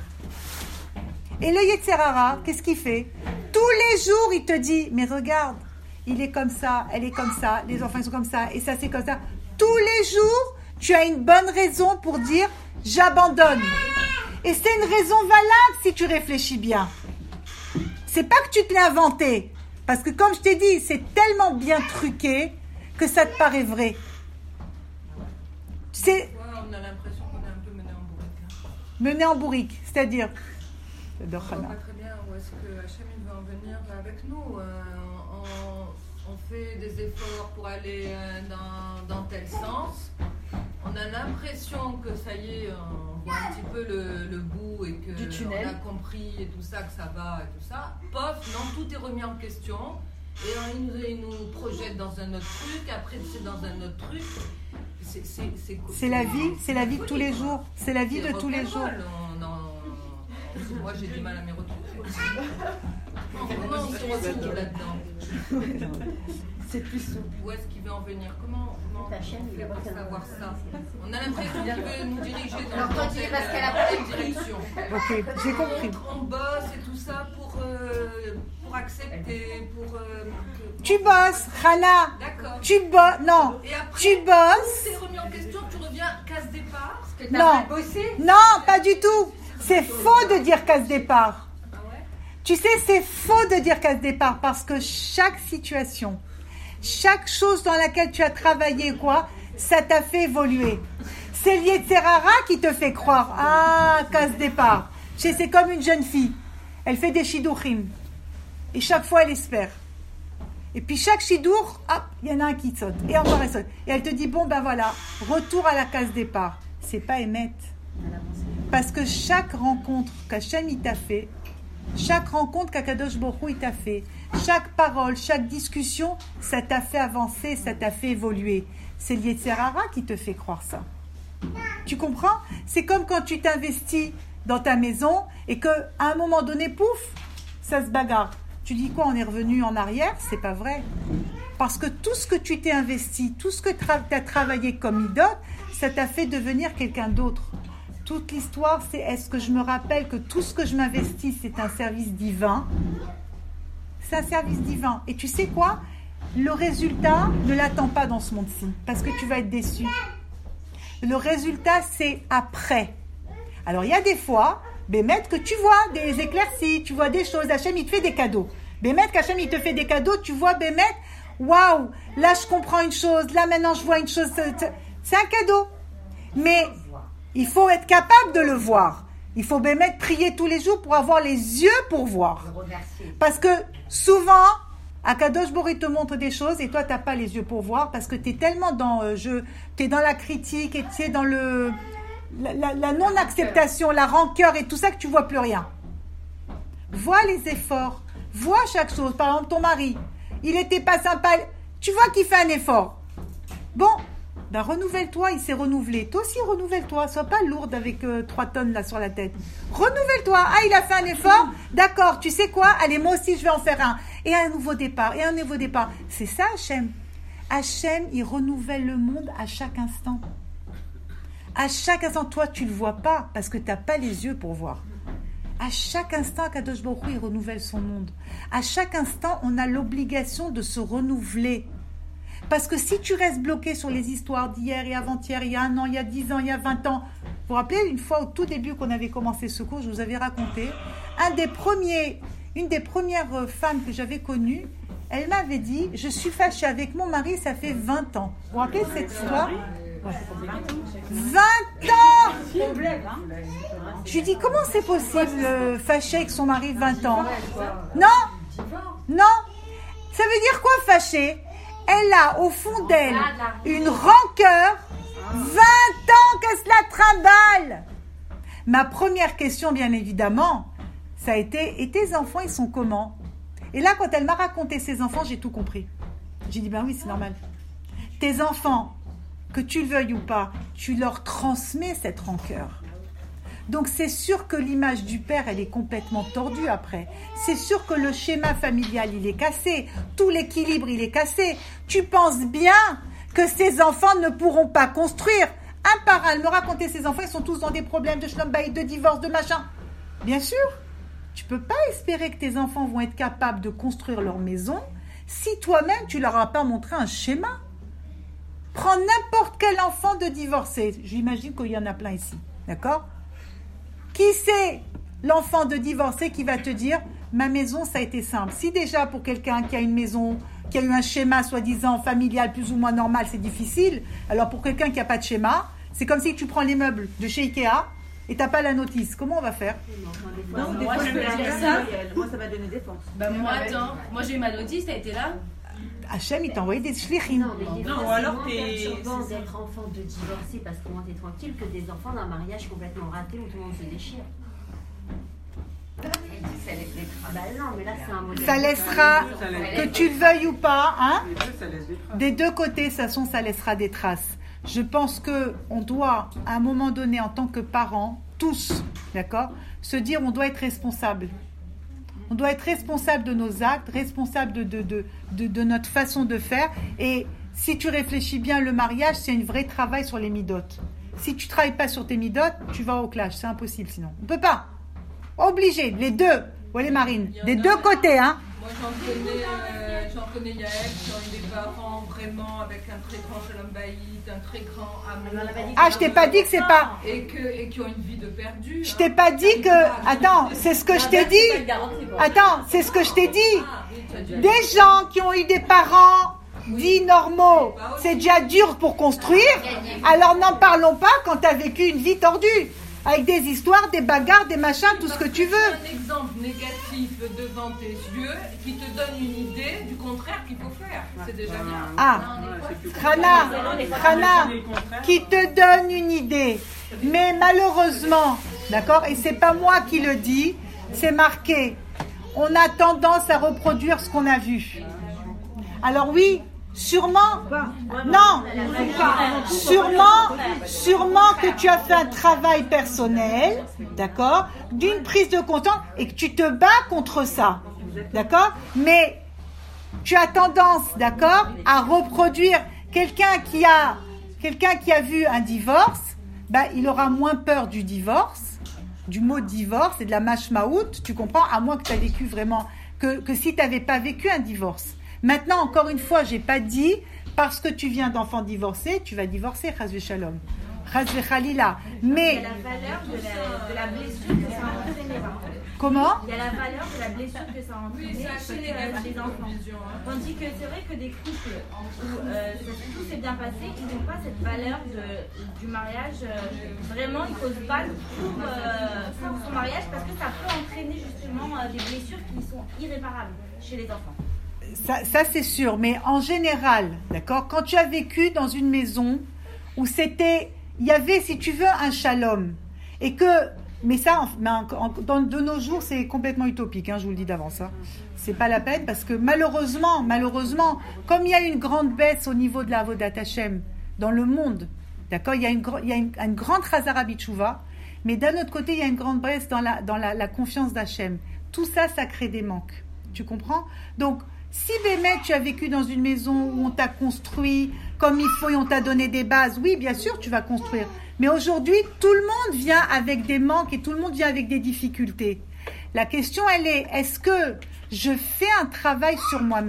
Et le Yetzer Hara, qu'est-ce qu'il fait? Tous les jours, il te dit, mais regarde, il est comme ça, elle est comme ça, les enfants sont comme ça, et ça c'est comme ça. Tous les jours, tu as une bonne raison pour dire, j'abandonne. Et c'est une raison valable si tu réfléchis bien. C'est pas que tu te l'as inventé. Parce que comme je t'ai dit, c'est tellement bien truqué que ça te paraît vrai. C'est... Ouais, on a l'impression qu'on est un peu mené en bourrique. Hein. Mené en bourrique, c'est-à-dire on ne voit pas très bien où est-ce que Hachem veut en venir avec nous. Euh, on, on fait des efforts pour aller euh, dans, dans tel sens. On a l'impression que ça y est, on voit un petit peu le, le bout et que du tunnel. On a compris et tout ça, que ça va et tout ça. Pof, non, tout est remis en question. Et il nous, il nous projette dans un autre truc, après c'est dans un autre truc. C'est, c'est, c'est, cool. c'est la vie, c'est la vie de tous les jours. C'est la vie c'est de tous les jours. On, on, moi j'ai du mal à m'y retrouver. Comment on se retrouve là-dedans? C'est plus souple. Où est-ce qu'il veut en venir? Comment, comment on fait pour savoir ça? On a l'impression qu'il veut nous diriger dans Alors toi, tu dis parce qu'elle a pas une direction. Ok, j'ai compris. On, on bosse et tout ça pour, euh, pour accepter, pour... Euh, que... Tu bosses, Hana. D'accord. Tu bosses, non. Et après, tu bosses. Tout est remis en question, tu reviens casse départ. Parce que t'as Non. mal bossé. Non, pas du tout. C'est faux de dire casse départ. Ah ouais? Tu sais, c'est faux de dire casse départ parce que chaque situation, chaque chose dans laquelle tu as travaillé, quoi, ça t'a fait évoluer. C'est le Yetzer Hara qui te fait croire. Ah, casse départ. Tu sais, c'est comme une jeune fille. Elle fait des shidouchim. Et chaque fois, elle espère. Et puis chaque shidour, hop, il y en a un qui saute. Et encore un saute. Et elle te dit, bon, ben voilà, retour à la case départ. C'est pas émettre. Parce que chaque rencontre qu'Hachem il t'a fait, chaque rencontre qu'Akadosh Baruch Hu il t'a fait, chaque parole, chaque discussion, ça t'a fait avancer, ça t'a fait évoluer. C'est le Yetzer Hara qui te fait croire ça. Tu comprends? C'est comme quand tu t'investis dans ta maison et qu'à un moment donné, pouf, ça se bagarre. Tu dis quoi? On est revenu en arrière? C'est pas vrai. Parce que tout ce que tu t'es investi, tout ce que tu as travaillé comme idole, ça t'a fait devenir quelqu'un d'autre. Toute l'histoire, c'est est-ce que je me rappelle que tout ce que je m'investis, c'est un service divin? C'est un service divin. Et tu sais quoi? Le résultat ne l'attend pas dans ce monde-ci, parce que tu vas être déçu. Le résultat, c'est après. Alors, il y a des fois, Bémet, que tu vois des éclaircies, tu vois des choses, Hachem, il te fait des cadeaux. Bémet, qu'Hachem, il te fait des cadeaux, tu vois, Bémet, waouh, là, je comprends une chose, là, maintenant, je vois une chose. C'est un cadeau. Mais il faut être capable de le voir. Il faut Bémet prier tous les jours pour avoir les yeux pour voir. Parce que souvent, Akadosh Baruch Hu te montre des choses et toi, tu n'as pas les yeux pour voir parce que tu es tellement dans euh, je, tu es dans la critique et tu es dans le, la, la, la non-acceptation, la rancœur et tout ça que tu ne vois plus rien. Vois les efforts. Vois chaque chose. Par exemple, ton mari, il n'était pas sympa. Tu vois qu'il fait un effort. Bon, ben renouvelle-toi, il s'est renouvelé. Toi aussi, renouvelle-toi. Sois pas lourde avec euh, trois tonnes là sur la tête. Renouvelle-toi. Ah, il a fait un effort. D'accord, tu sais quoi? Allez, moi aussi, je vais en faire un. Et un nouveau départ. Et un nouveau départ. C'est ça, Hachem. Hachem, il renouvelle le monde à chaque instant. À chaque instant, toi, tu le vois pas parce que tu n'as pas les yeux pour voir. À chaque instant, Akadosh Baruch Hu, il renouvelle son monde. À chaque instant, on a l'obligation de se renouveler. Parce que si tu restes bloqué sur les histoires d'hier et avant-hier, il y a un an, il y a dix ans, il y a vingt ans, vous vous rappelez, une fois au tout début qu'on avait commencé ce cours, je vous avais raconté, un des premiers, une des premières femmes que j'avais connues, elle m'avait dit, je suis fâchée avec mon mari, ça fait vingt ans. Vous vous rappelez cette histoire ? vingt ans. Je lui dis, comment c'est possible euh, fâcher avec son mari vingt ans? Non, non. Ça veut dire quoi fâcher? Elle a au fond d'elle une rancœur, vingt ans qu'elle se la trimballe. Ma première question, bien évidemment, ça a été, et tes enfants, ils sont comment? Et là, quand elle m'a raconté ses enfants, j'ai tout compris. J'ai dit, ben oui, c'est normal. Tes enfants, que tu le veuilles ou pas, tu leur transmets cette rancœur. Donc c'est sûr que l'image du père, elle est complètement tordue après. C'est sûr que le schéma familial, il est cassé. Tout l'équilibre, il est cassé. Tu penses bien que ces enfants ne pourront pas construire. Un par un, elle me racontait ses enfants, ils sont tous dans des problèmes de shlom bayit, de divorce, de machin. Bien sûr, tu peux pas espérer que tes enfants vont être capables de construire leur maison si toi-même, tu leur as pas montré un schéma. Prends n'importe quel enfant de divorcé. J'imagine qu'il y en a plein ici. D'accord ? Qui c'est l'enfant de divorcé qui va te dire « Ma maison, ça a été simple ». Si déjà pour quelqu'un qui a une maison, qui a eu un schéma soi-disant familial plus ou moins normal, c'est difficile. Alors pour quelqu'un qui n'a pas de schéma, c'est comme si tu prends les meubles de chez Ikea et tu n'as pas la notice. Comment on va faire ? Non, des fois, je peux dire ça. Moi, ça va donner des forces. Bah, moi, attends. Moi, j'ai eu ma notice, t'as été là ? Hachem, il t'a envoyé des shlichim. Non, mais non, ou alors t'es... c'est moins d'être enfant de divorcé parce que moins t'es tranquille que des enfants d'un mariage complètement raté où tout le monde se déchire. Ça laisse des traces. Bah non, mais là c'est un modèle. Ça laissera, que tu le veuilles ou pas, hein, Les deux, ça laisse des traces. des deux côtés, de toute façon, ça laissera des traces. Je pense que on doit, à un moment donné, en tant que parents, tous, d'accord, se dire on doit être responsable. On doit être responsable de nos actes, responsable de, de, de, de, de notre façon de faire. Et si tu réfléchis bien, le mariage, c'est un vrai travail sur les midotes. Si tu ne travailles pas sur tes midotes, tu vas au clash. C'est impossible sinon. On ne peut pas. Obligé, les deux. Ouais, les marines. Des deux côtés, hein. Moi, j'en connais, euh, j'en connais Yael qui ont eu des parents vraiment avec un très grand shalom bayit, un très grand amour. Ah, je t'ai pas dit que c'est pas... Et, que, et qui ont une vie de perdu. Je t'ai pas dit que... Attends, c'est ce que je t'ai dit. Attends, c'est ce que je t'ai dit. Des gens qui ont eu des parents dits normaux, c'est déjà dur pour construire. Alors n'en parlons pas quand tu as vécu une vie tordue. Avec des histoires, des bagarres, des machins, tout ce que tu veux. Un exemple négatif devant tes yeux qui te donne une idée du contraire qu'il faut faire. C'est déjà bien. Ah, Rana, Rana, qui te donne une idée. Mais malheureusement, d'accord, et c'est pas moi qui le dis, c'est marqué. On a tendance à reproduire ce qu'on a vu. Alors oui, sûrement, non, sûrement, sûrement que tu as fait un travail personnel, d'accord, d'une prise de conscience et que tu te bats contre ça, d'accord, mais tu as tendance, d'accord, à reproduire quelqu'un qui a, quelqu'un qui a vu un divorce, ben, il aura moins peur du divorce, du mot divorce et de la mashmaout, tu comprends, à moins que tu aies vécu vraiment, que, que si tu n'avais pas vécu un divorce. Maintenant, encore une fois, j'ai pas dit, parce que tu viens d'enfants divorcés, tu vas divorcer, chas v'shalom, chas v'chalila. Mais... Il y a la valeur de la, de la blessure que ça entraînera. Comment ? Il y a la valeur de la blessure que ça entraîne chez les enfants. Tandis que c'est vrai que des couples où euh, tout s'est bien passé, ils n'ont pas cette valeur de, du mariage. Euh, vraiment, il faut se battre pour, euh, pour son mariage parce que ça peut entraîner justement euh, des blessures qui sont irréparables chez les enfants. Ça, ça c'est sûr, mais en général, d'accord, quand tu as vécu dans une maison où c'était, il y avait, si tu veux, un shalom, et que, mais ça, en, en, dans, de nos jours, c'est complètement utopique, hein, je vous le dis d'avance, hein. C'est pas la peine, parce que malheureusement, malheureusement, comme il y a une grande baisse au niveau de la Avodat Hashem dans le monde, d'accord, il y a une, il y a une, une grande Chazara B'Teshuvah, mais d'un autre côté, il y a une grande baisse dans la, dans la, la confiance d'Hachem. Tout ça, ça crée des manques. Tu comprends ? Donc, si Bémet, tu as vécu dans une maison où on t'a construit comme il faut et on t'a donné des bases, oui, bien sûr, tu vas construire. Mais aujourd'hui, tout le monde vient avec des manques et tout le monde vient avec des difficultés. La question, elle est, est-ce que je fais un travail sur moi-même ?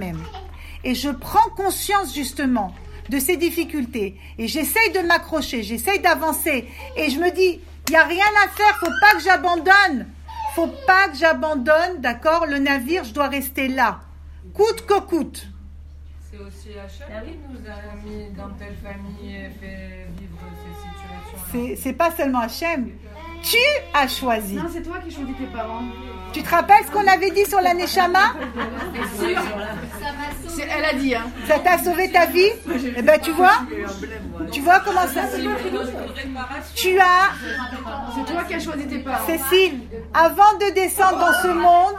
et je prends conscience justement de ces difficultés et j'essaye de m'accrocher, j'essaye d'avancer et je me dis, il n'y a rien à faire, faut pas que j'abandonne, faut pas que j'abandonne, d'accord, le navire, je dois rester là, coûte que coûte. C'est aussi Hachem qui nous a mis dans telle famille et fait vivre ces situations. C'est, c'est pas seulement Hachem, tu as choisi. Non, c'est toi qui choisis tes parents. Tu te rappelles ce qu'on avait dit sur la Neshama? C'est sûr. C'est, elle a dit, hein. Ça t'a sauvé ta vie? Eh ben, tu vois? Tu vois comment ça? Tu as... C'est toi qui as choisi tes parents. Cécile, avant de descendre dans ce monde,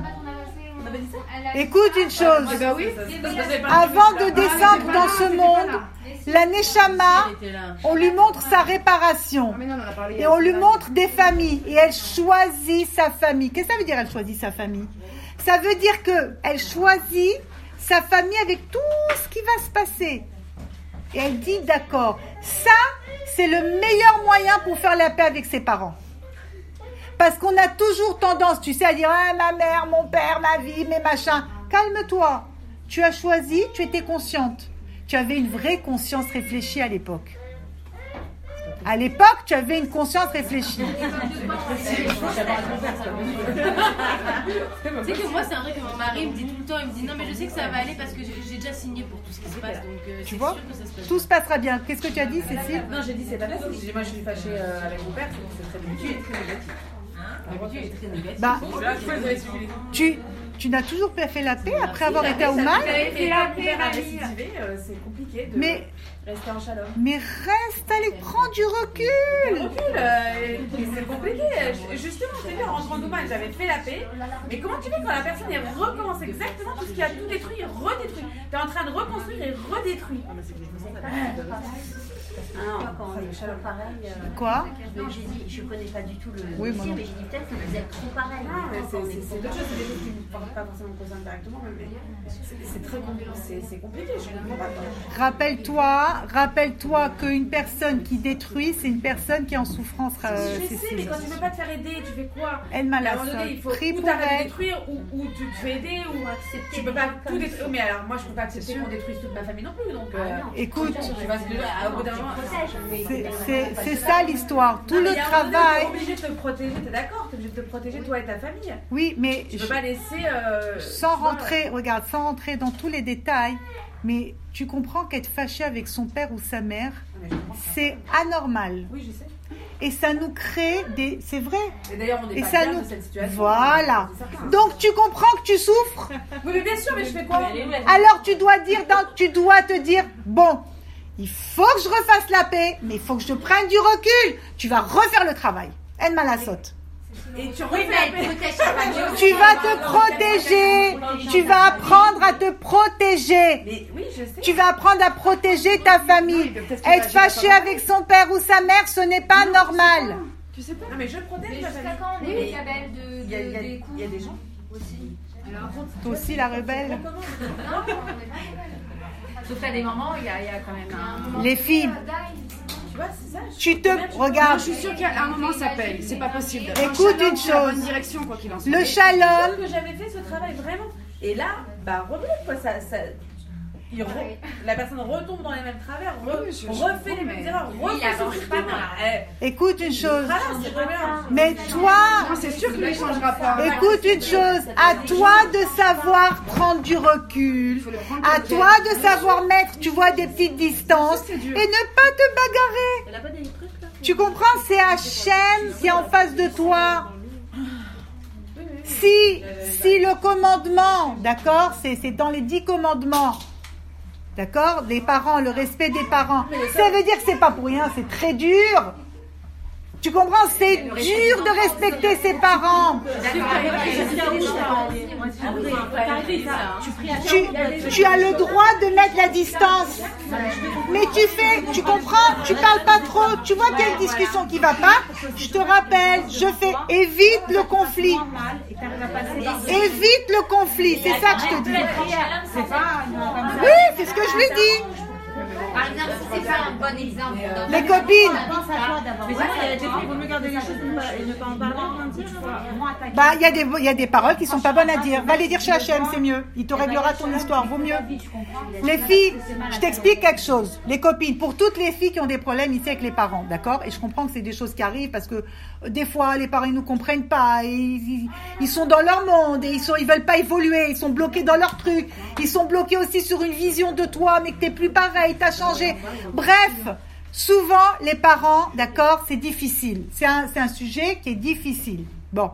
écoute une chose. Avant de descendre dans ce monde, la Neshama, on lui montre sa réparation. Et on lui montre des familles. Et elle choisit sa famille. Qu'est-ce que ça veut dire, elle choisit sa famille? Ça veut dire qu'elle choisit sa famille avec tout ce qui va se passer. Et elle dit, d'accord, ça, c'est le meilleur moyen pour faire la paix avec ses parents. Parce qu'on a toujours tendance, tu sais, à dire, ah, ma mère, mon père, ma vie, mes machins. Calme-toi. Tu as choisi, tu étais consciente. Tu avais une vraie conscience réfléchie à l'époque. À l'époque, tu avais une conscience réfléchie. Tu sais que moi, c'est un vrai que mon mari me dit tout le temps, il me dit non mais je sais que ça va aller parce que j'ai, j'ai déjà signé pour tout ce qui se passe. Donc, euh, tu vois, tout se passera bien. Qu'est-ce que tu as dit, Cécile? Non, j'ai dit c'est pas facile. J'ai dit moi je suis fâchée euh, avec mon père, c'est très négatif. L'habitude est très négative. Bah, tu, tu n'as toujours pas fait la paix après avoir été au mal? C'est compliqué de mais, rester en shalom. Mais reste, allez, prends du recul. Le recul, euh, c'est compliqué. Justement, c'est bien, en rentrant de mal, j'avais fait la paix. Mais comment tu fais quand la personne elle recommence exactement tout ce qui a tout détruit, redétruit? Tu es en train de reconstruire et redétruire. Ah, mais c'est que je me sens pas. Ah non, quand on est trop pareil. Euh, Quoi? Non, j'ai dit, je connais pas du tout le oui, dossier, bon. mais j'ai dit peut-être que vous êtes trop pareil. Non, mais c'est, c'est, c'est d'autres choses, c'est des choses qui ne me pas forcément concernent directement, mais c'est, c'est très compliqué, c'est, c'est compliqué, je ne comprends pas. Rappelle-toi, rappelle-toi qu'une personne qui détruit, c'est une personne qui est en souffrance. Euh, je sais, mais quand tu ne veux pas te faire aider, tu fais quoi? Elle m'a la il faut ou t'arrêter de détruire, ou, ou tu te fais aider, ou tu peux pas tout détruire. Mais alors, moi, je ne peux pas accepter qu'on détruise toute ma famille non plus, donc. Euh, écoute, tu vas se au bout d'un moment. C'est, c'est, c'est ça l'histoire. Tout non, le travail. Tu es obligé de te protéger, tu es d'accord? Tu es obligé de te protéger toi et ta famille. Oui, mais. Tu ne peux pas laisser. Euh, sans rentrer, vois, regarde, sans rentrer dans tous les détails, mais tu comprends qu'être fâché avec son père ou sa mère, c'est anormal. Oui, je sais. Et ça nous crée des. C'est vrai. Et d'ailleurs, on n'est pas ça nous... de cette situation. Voilà. Donc tu comprends que tu souffres? Oui, mais bien sûr, mais je fais quoi? Alors tu dois dire, dans... tu dois te dire, bon. Il faut que je refasse la paix, mais il faut que je prenne du recul. Tu vas refaire le travail. Elle m'a la saute. Et tu refais la paix. Tu vas te protéger. Tu vas apprendre à te protéger. Mais oui, je sais. Tu vas apprendre à protéger ta famille. Être fâché avec son père ou sa mère, ce n'est pas normal. Tu sais pas. Non, mais je protège ma famille. Quand on est rebelle de, il y a, il y a, il y a des gens aussi. Alors, toi aussi la rebelle. Sauf qu'à des moments, il y a, il y a quand même un... Les filles, tu vois, c'est ça, tu te regardes. Je suis sûre qu'à un moment ça paye. C'est pas possible. Écoute une chose. La bonne direction, quoi qu'il en soit. Le shalom. Que j'avais fait ce travail vraiment. Et là, bah rebelote quoi, ça, ça. Il re... La personne retombe dans les mêmes travers, re... oui, je, je refait les mêmes erreurs, refait souffrir pas mal. Écoute une chose. Voilà, c'est très bien. Mais toi, non, c'est sûr qu'il ne changera pas. Écoute une chose. À toi de savoir prendre du recul. À toi de savoir mettre, tu vois, des petites distances et ne pas te bagarrer. Tu comprends? C'est Hachem qui est en face de toi. Si, si le commandement, d'accord, c'est, c'est dans les dix commandements. D'accord? Les parents, le respect des parents. Ça veut dire que c'est pas pour rien, c'est très dur. Tu comprends? C'est dur de respecter ses parents. Tu, tu as le droit de mettre la distance. Mais tu fais, tu comprends? Tu parles pas trop. Tu vois qu'il y a une discussion qui va pas? Je te rappelle, je fais évite le conflit. Évite le conflit, c'est ça que je te dis. Oui, c'est ce que je lui dis. Par exemple, si c'est pas un bon exemple. Les copines. Pense à toi d'abord. Mais ça, il y a des fois, il vaut mieux garder les choses et pas- et ne pas en parler. Bah, il y a des, il y a des paroles qui sont pas bonnes à dire. Va les dire chez Hachem, c'est mieux. Il te réglera ton histoire, vaut mieux. Les filles, je t'explique quelque chose. Les copines, pour toutes les filles qui ont des problèmes ici avec les parents, d'accord? Et je comprends que c'est des choses qui arrivent parce que euh, des fois, les parents, ils nous comprennent pas. Et ils, ils sont dans leur monde et ils sont, ils veulent pas évoluer. Ils sont bloqués dans leur truc. Ils sont bloqués aussi sur une vision de toi, mais que t'es plus pareil, t'as changé. Bref. Souvent, les parents, d'accord, c'est difficile. C'est un, c'est un sujet qui est difficile. Bon.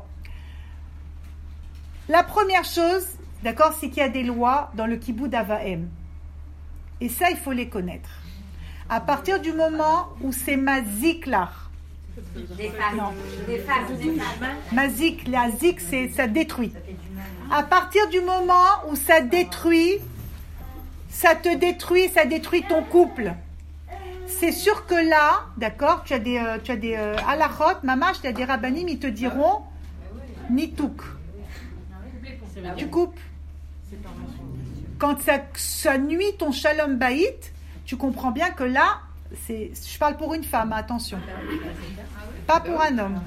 La première chose, d'accord, c'est qu'il y a des lois dans le Kiboud Avahem. Et ça, il faut les connaître. À partir du moment où c'est mazik là. Des femmes. Des femmes. Des femmes. Mazik, la zik, c'est, ça détruit. À partir du moment où ça détruit, ça te détruit, ça détruit ton couple. C'est sûr que là, d'accord, tu as des, euh, tu as des euh, halachot, mamash, tu as des rabbanim, ils te diront nitouk. Tu coupes. Quand ça, ça nuit ton shalom baït, tu comprends bien que là, c'est, je parle pour une femme, attention. Pas pour un homme.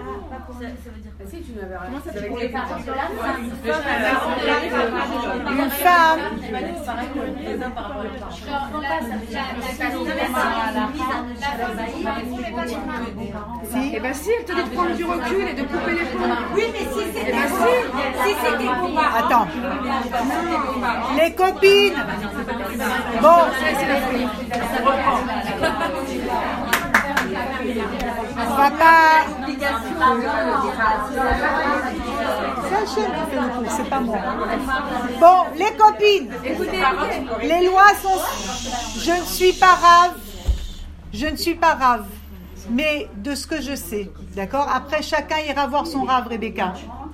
Comment ça Pour les parents de la Une femme. Si. Eh bien si, elle te dit de prendre du recul et de couper les ponts. Oui, mais si c'était Eh ben, si c'était pour moi. Attends. Les copines. Bon. On va pas. C'est Hachem qui fait le coup, c'est pas moi. Bon, les copines. Les lois sont. Je ne suis pas rave. Je ne suis pas rave. Mais de ce que je sais, d'accord? Après, chacun ira voir son rave, Rebecca.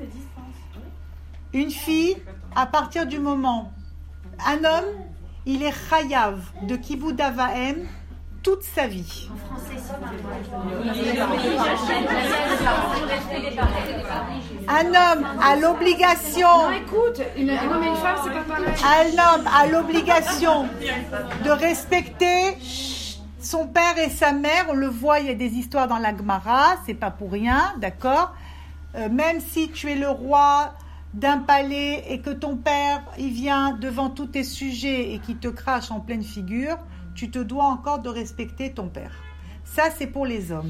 Une fille, à partir du moment, un homme, il est chayav de Kiboud Avahem toute sa vie. Un homme a l'obligation. Non, écoute, une, un homme et une femme, c'est pas pareil. Un homme a l'obligation de respecter son père et sa mère. On le voit, il y a des histoires dans la Gemara, c'est pas pour rien, d'accord? Euh, même si tu es le roi d'un palais et que ton père, il vient devant tous tes sujets et qui te crache en pleine figure, tu te dois encore de respecter ton père. Ça, c'est pour les hommes.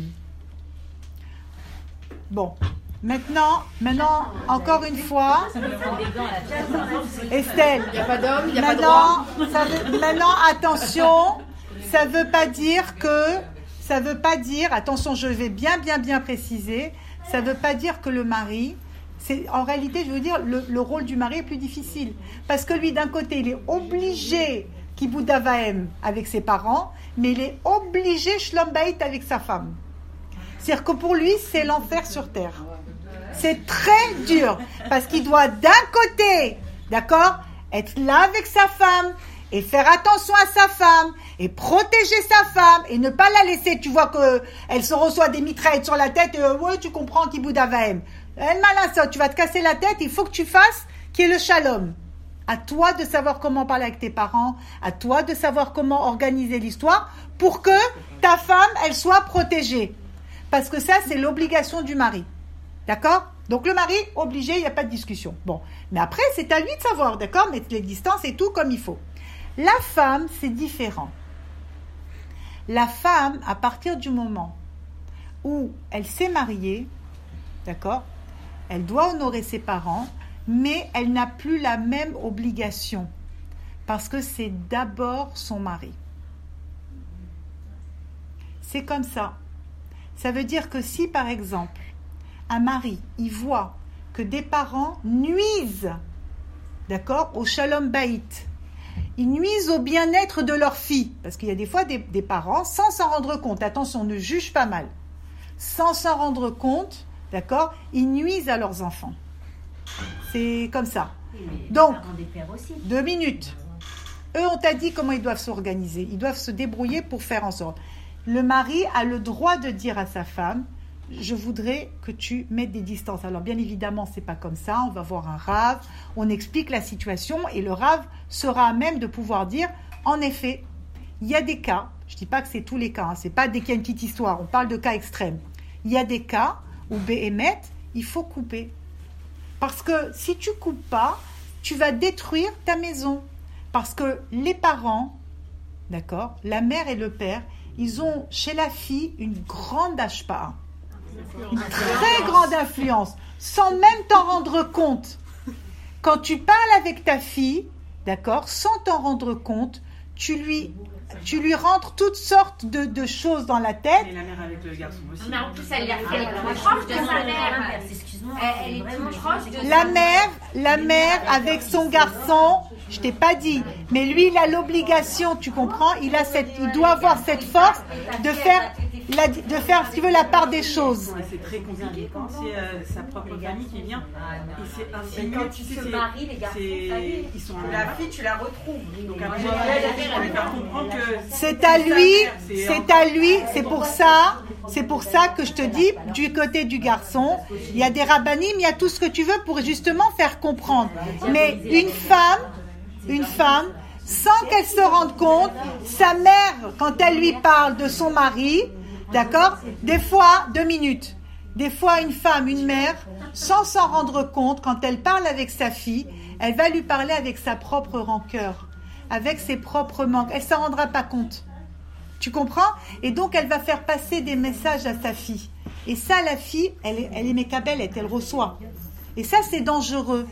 Bon, maintenant, maintenant, encore une fois, Estelle, Il n'y a pas d'homme, il n'y a pas de maintenant, droit. ça veut- maintenant, attention, ça veut pas dire que, ça veut pas dire, attention, je vais bien, bien, bien préciser, ça veut pas dire que le mari, c'est, en réalité, je veux dire, le, le rôle du mari est plus difficile. Parce que lui, d'un côté, il est obligé Kiboud Avahem avec ses parents, mais il est obligé Shlom Bayit avec sa femme. C'est-à-dire que pour lui, c'est l'enfer sur terre. C'est très dur, parce qu'il doit d'un côté, d'accord, être là avec sa femme, et faire attention à sa femme, et protéger sa femme, et ne pas la laisser, tu vois qu'elle se reçoit des mitraillettes sur la tête, et euh, ouais, tu comprends Kiboud Avahem. Elle malin ça, tu vas te casser la tête, il faut que tu fasses qu'il y ait le shalom. À toi de savoir comment parler avec tes parents, à toi de savoir comment organiser l'histoire pour que ta femme, elle soit protégée. Parce que ça, c'est l'obligation du mari. D'accord? Donc le mari, obligé, il n'y a pas de discussion. Bon, mais après, c'est à lui de savoir, d'accord? Mettre les distances et tout comme il faut. La femme, c'est différent. La femme, à partir du moment où elle s'est mariée, d'accord? Elle doit honorer ses parents, mais elle n'a plus la même obligation parce que c'est d'abord son mari. C'est comme ça. Ça veut dire que si, par exemple, un mari, il voit que des parents nuisent, d'accord, au shalom baït, ils nuisent au bien-être de leur fille, parce qu'il y a des fois des, des parents, sans s'en rendre compte, attention, ne juge pas mal, sans s'en rendre compte, d'accord, ils nuisent à leurs enfants. C'est comme ça. Donc, deux minutes. Eux, on t'a dit comment ils doivent s'organiser. Ils doivent se débrouiller pour faire en sorte. Le mari a le droit de dire à sa femme, je voudrais que tu mettes des distances. Alors, bien évidemment, c'est pas comme ça. On va voir un rave, on explique la situation et le rave sera à même de pouvoir dire, en effet, il y a des cas, je ne dis pas que c'est tous les cas, hein, c'est pas dès qu'il y a une petite histoire, on parle de cas extrêmes. Il y a des cas où Béhémet, il faut couper. Parce que si tu coupes pas, tu vas détruire ta maison. Parce que les parents, d'accord, la mère et le père, ils ont chez la fille une grande ashpa'a, une très grande influence, sans même t'en rendre compte. Quand tu parles avec ta fille, d'accord, sans t'en rendre compte, tu lui, tu lui rentres toutes sortes de, de choses dans la tête. Et la mère avec le garçon aussi. Mais en plus, elle est proche de sa mère. Excuse-moi, elle est vraiment proche de La mère, la mère avec son garçon, je t'ai pas dit, mais lui, il a l'obligation, tu comprends, il a cette, il doit avoir cette force de faire, la, de faire, si tu veux, la part des choses. C'est très compliqué quand c'est euh, sa propre famille qui vient. Et c'est ainsi. Quand tu se maries, les garçons, ils sont la fille, tu la retrouves. Donc après, je vais faire comprendre que c'est à lui, c'est à lui, c'est pour ça, c'est pour ça que je te dis, du côté du garçon, il y a des rabbinim, il y a tout ce que tu veux pour justement faire comprendre. Mais une femme, une femme, sans qu'elle se rende compte, sa mère, quand elle lui parle de son mari, d'accord, des fois, deux minutes, des fois une femme, une mère, sans s'en rendre compte, quand elle parle avec sa fille, elle va lui parler avec sa propre rancœur, avec ses propres manques. Elle ne s'en rendra pas compte. Tu comprends? Et donc, elle va faire passer des messages à sa fille. Et ça, la fille, elle est, elle est mécabelle, elle reçoit. Et ça, c'est dangereux.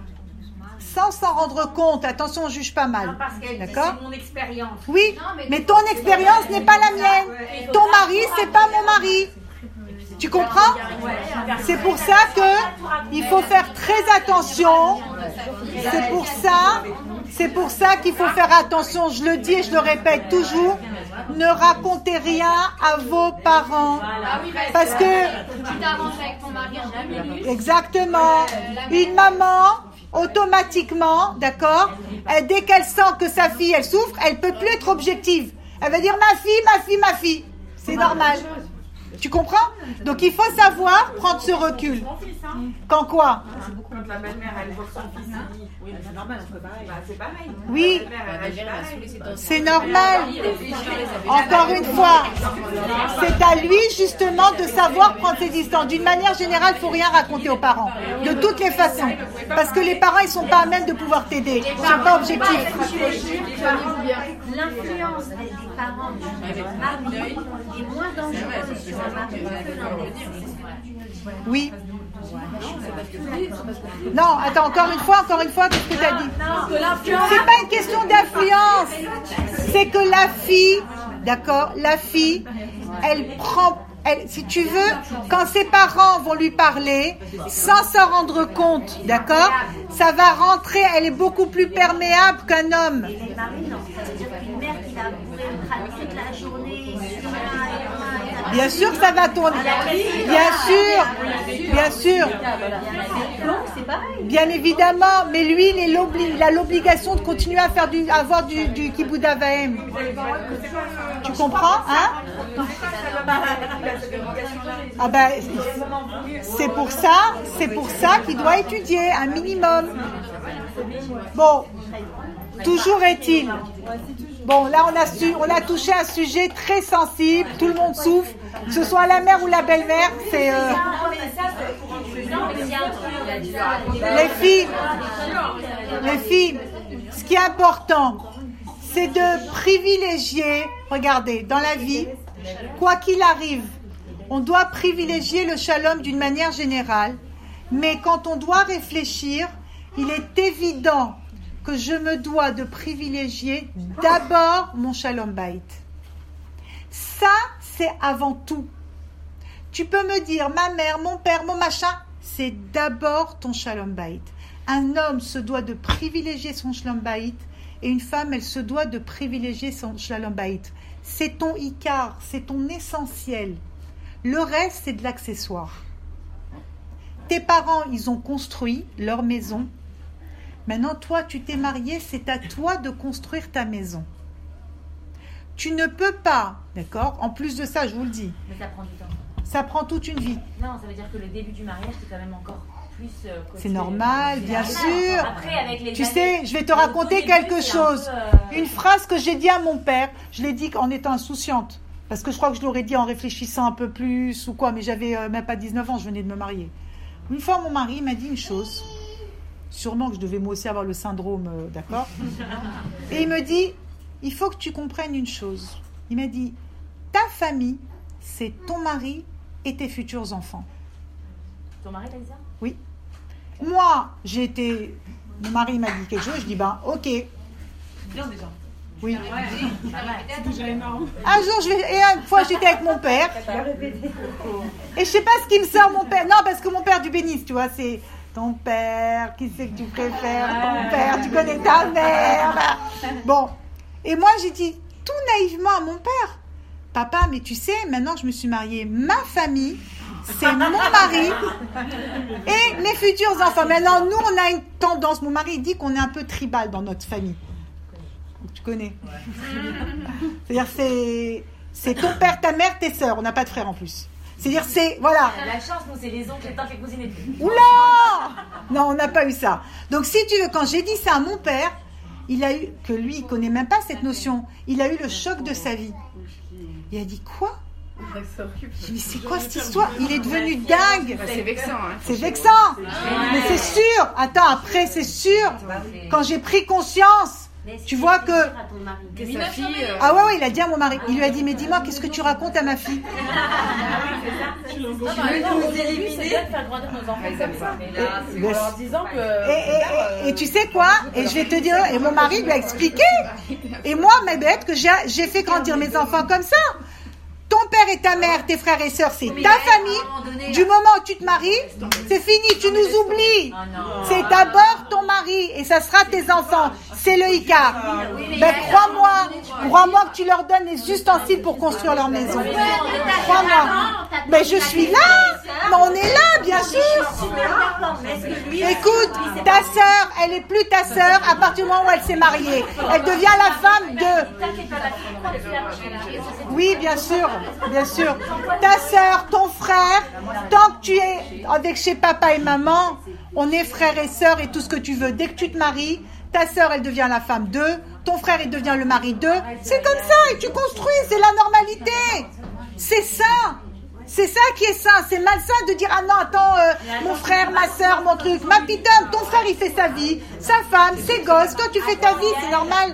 Sans s'en rendre compte, attention, on ne juge pas mal. Non, parce qu'elle dit, d'accord? c'est mon expérience. Oui, Non, mais, mais ton expérience n'est pas la mienne. Ton mari, c'est pas mon mari. Tu comprends? C'est pour ça que il faut faire très attention. C'est pour ça, c'est pour ça qu'il faut faire attention. Je le dis et je le répète toujours. Ne racontez rien à vos parents. Parce que Tu t'arranges avec ton mari en deux minutes. exactement, une maman automatiquement, d'accord, elle, dès qu'elle sent que sa fille elle souffre, elle peut plus être objective. Elle va dire ma fille, ma fille, ma fille. C'est normal. Tu comprends? Donc il faut savoir prendre ce recul. Quand quoi? Quand la belle-mère elle voit son fils, elle dit oui, c'est normal, c'est pareil. Bah, c'est pareil. Oui, La belle-mère, elle agit pareil. c'est normal. Encore une fois, c'est à lui justement de savoir prendre ses distances. D'une manière générale, il ne faut rien raconter aux parents. De toutes les façons. Parce que les parents, ils ne sont pas à même de pouvoir t'aider. Ils ne sont pas objectifs. L'influence des parents du mari est moins dangereuse sur un mari que l'inverse. Oui. Non, attends, encore une fois, encore une fois, qu'est-ce que tu as dit? C'est pas une question d'influence. C'est que la fille, d'accord, la fille, elle prend, elle, si tu veux, quand ses parents vont lui parler, sans s'en rendre compte, d'accord, ça va rentrer, elle est beaucoup plus perméable qu'un homme. Et les maris, non. Ça veut dire qu'une mère qui va courir toute la journée sur un et un. Bien sûr, ça va tourner. Bien sûr, bien sûr. Bien évidemment, mais lui, il, est l'obli- il a l'obligation de continuer à faire du, à avoir du, du kibbutz avaim. Tu comprends, hein? Ah ben, c'est pour ça, c'est pour ça qu'il doit étudier un minimum. Bon, toujours est-il. Bon, là, on a, su, on a touché un sujet très sensible. Tout le monde souffre. Que ce soit la mère ou la belle-mère, c'est... Euh... Les filles, les filles, ce qui est important, c'est de privilégier, regardez, dans la vie, quoi qu'il arrive, on doit privilégier le shalom d'une manière générale, mais quand on doit réfléchir, il est évident que je me dois de privilégier d'abord mon shalom bayit. Ça, c'est avant tout. Tu peux me dire, ma mère, mon père, mon machin, c'est d'abord ton shalom bayit. Un homme se doit de privilégier son shalom bayit et une femme, elle se doit de privilégier son shalom bayit. C'est ton ikar, c'est ton essentiel. Le reste, c'est de l'accessoire. Tes parents, ils ont construit leur maison. Maintenant, toi, tu t'es marié, c'est à toi de construire ta maison. Tu ne peux pas, d'accord? En plus de ça, je vous le dis. Mais ça prend du temps. Ça prend toute une vie. Non, ça veut dire que le début du mariage, c'est quand même encore plus. Euh, c'est normal, bien sûr. Après, avec les tu années, sais, je vais te raconter quelque chose. Un peu, euh... Une phrase que j'ai dit à mon père, je l'ai dit en étant insouciante. Parce que je crois que je l'aurais dit en réfléchissant un peu plus ou quoi, mais j'avais euh, même pas dix-neuf ans, je venais de me marier. Une fois, mon mari m'a dit une chose. Sûrement que je devais moi aussi avoir le syndrome, euh, d'accord. Et il me dit, il faut que tu comprennes une chose. Il m'a dit, ta famille, c'est ton mari et tes futurs enfants. Ton mari t'a dit ça ? Oui. Moi, j'ai été... Mon mari m'a dit quelque chose, je dis, ben, ok. Bien déjà. Oui. C'est déjà énorme. Un jour, je vais... Et une fois, j'étais avec mon père. Et je sais pas ce qui me sort, mon père. Non, parce que mon père du bénisse, tu vois, c'est... Ton père, qui c'est que tu préfères? Ton père, tu connais ta mère. Bon. Et moi, j'ai dit tout naïvement à mon père, papa, mais tu sais, maintenant je me suis mariée, ma famille, c'est mon mari et mes futurs enfants. Maintenant, nous, on a une tendance, mon mari dit qu'on est un peu tribal dans notre famille. Tu connais. C'est-à-dire, c'est, c'est ton père, ta mère, tes sœurs. On n'a pas de frères en plus. C'est-à-dire, c'est, voilà. La chance, nous, c'est les oncles, les tantes, les cousines et tout. Oula! Non, on n'a pas eu ça. Donc, si tu veux, quand j'ai dit ça à mon père, il a eu, que lui, il connaît même pas cette notion, il a eu le choc de sa vie. Il a dit, quoi? J'ai dit, c'est quoi cette histoire? Il est devenu dingue. C'est vexant. Hein. C'est vexant. Mais c'est sûr. Attends, après, c'est sûr. Quand j'ai pris conscience, tu vois que... que sa fille, euh... Ah ouais, ouais, il a dit à mon mari. Il lui a dit, mais dis-moi, qu'est-ce que tu racontes à ma fille? C'est bien de faire grandir nos enfants comme ça. Mais là, c'est en leur disant que... Et, et, et tu sais quoi? Et je vais te dire, et mon mari lui a expliqué. Et moi, ma bête, que j'ai, j'ai fait grandir mes enfants comme ça. Ton père et ta mère, tes frères et sœurs, c'est ta famille. Du moment où tu te maries, c'est fini, tu nous oublies. C'est d'abord ton mari et ça sera tes enfants. C'est le Icar. Ben, crois-moi, crois-moi que tu leur donnes les ustensiles pour construire leur maison. Crois-moi. Mais je suis là. Mais on est là, bien sûr. Écoute, ta sœur, elle est plus ta sœur à partir du moment où elle s'est mariée. Elle devient la femme de... Oui, bien sûr. Bien sûr. Ta sœur, ton frère, tant que tu es avec chez papa et maman, on est frères et sœurs et tout ce que tu veux. Dès que tu te maries, ta sœur, elle devient la femme d'eux, ton frère, il devient le mari d'eux. C'est comme ça et tu construis, c'est la normalité. C'est ça. C'est ça qui est sain. C'est malsain de dire, ah non, attends, euh, mon frère, ma sœur, mon truc. Ma pitome, ton frère, il fait sa vie, sa femme, ses gosses. Toi, tu fais ta vie, c'est normal.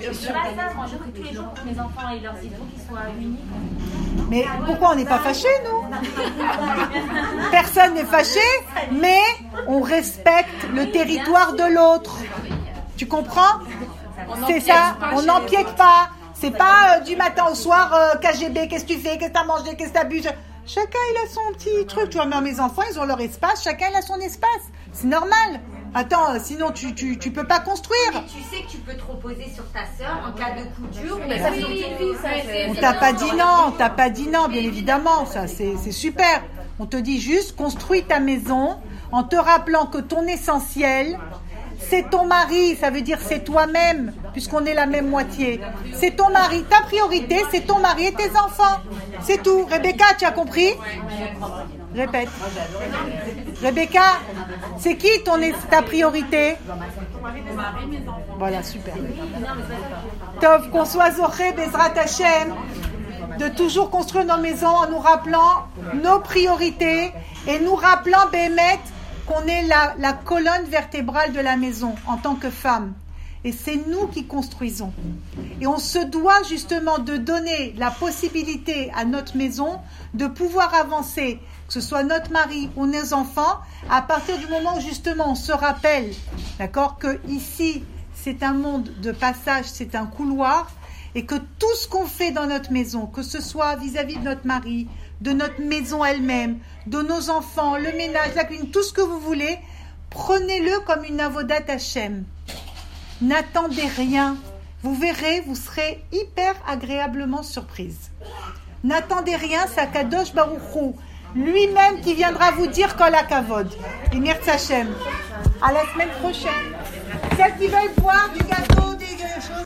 Mais pourquoi on n'est pas fâchés, nous? Personne n'est fâché, mais on respecte le territoire de l'autre. Tu comprends? C'est ça, on n'empiète pas. C'est pas euh, du matin au soir, euh, K G B, qu'est-ce que tu fais, qu'est-ce que t'as mangé, qu'est-ce que t'as bu. Chacun, il a son petit truc. Tu vois, mais mes enfants, ils ont leur espace, chacun, il a son espace. C'est normal. Attends, sinon tu, tu, tu peux pas construire. Mais tu sais que tu peux te reposer sur ta sœur en cas de coup dur. Mais ça, c'est on t'a pas dit non, on t'a pas dit non, bien évidemment. Ça, c'est, c'est super. On te dit juste, construis ta maison en te rappelant que ton essentiel, c'est ton mari. Ça veut dire c'est toi-même, puisqu'on est la même moitié. C'est ton mari. Ta priorité, c'est ton mari et tes enfants. C'est tout. Rebecca, tu as compris? Répète. Rebecca, c'est qui ton, ta priorité? Voilà, super. Tov, qu'on soit Zoché, Bezrat Hashem, de toujours construire nos maisons en nous rappelant nos priorités et nous rappelant, Bémet, qu'on est la, la colonne vertébrale de la maison en tant que femme. Et c'est nous qui construisons. Et on se doit justement de donner la possibilité à notre maison de pouvoir avancer, que ce soit notre mari ou nos enfants, à partir du moment où justement on se rappelle, d'accord, que ici c'est un monde de passage, c'est un couloir, et que tout ce qu'on fait dans notre maison, que ce soit vis-à-vis de notre mari, de notre maison elle-même, de nos enfants, le ménage, la cuisine, tout ce que vous voulez, prenez-le comme une avodat Hashem. N'attendez rien. Vous verrez, vous serez hyper agréablement surprise. N'attendez rien, c'est Akadosh Baruch Hu, lui-même qui viendra vous dire Kol HaKavod. Et Mirtz Hashem. À la semaine prochaine. Celles qui veulent boire du gâteau, des choses.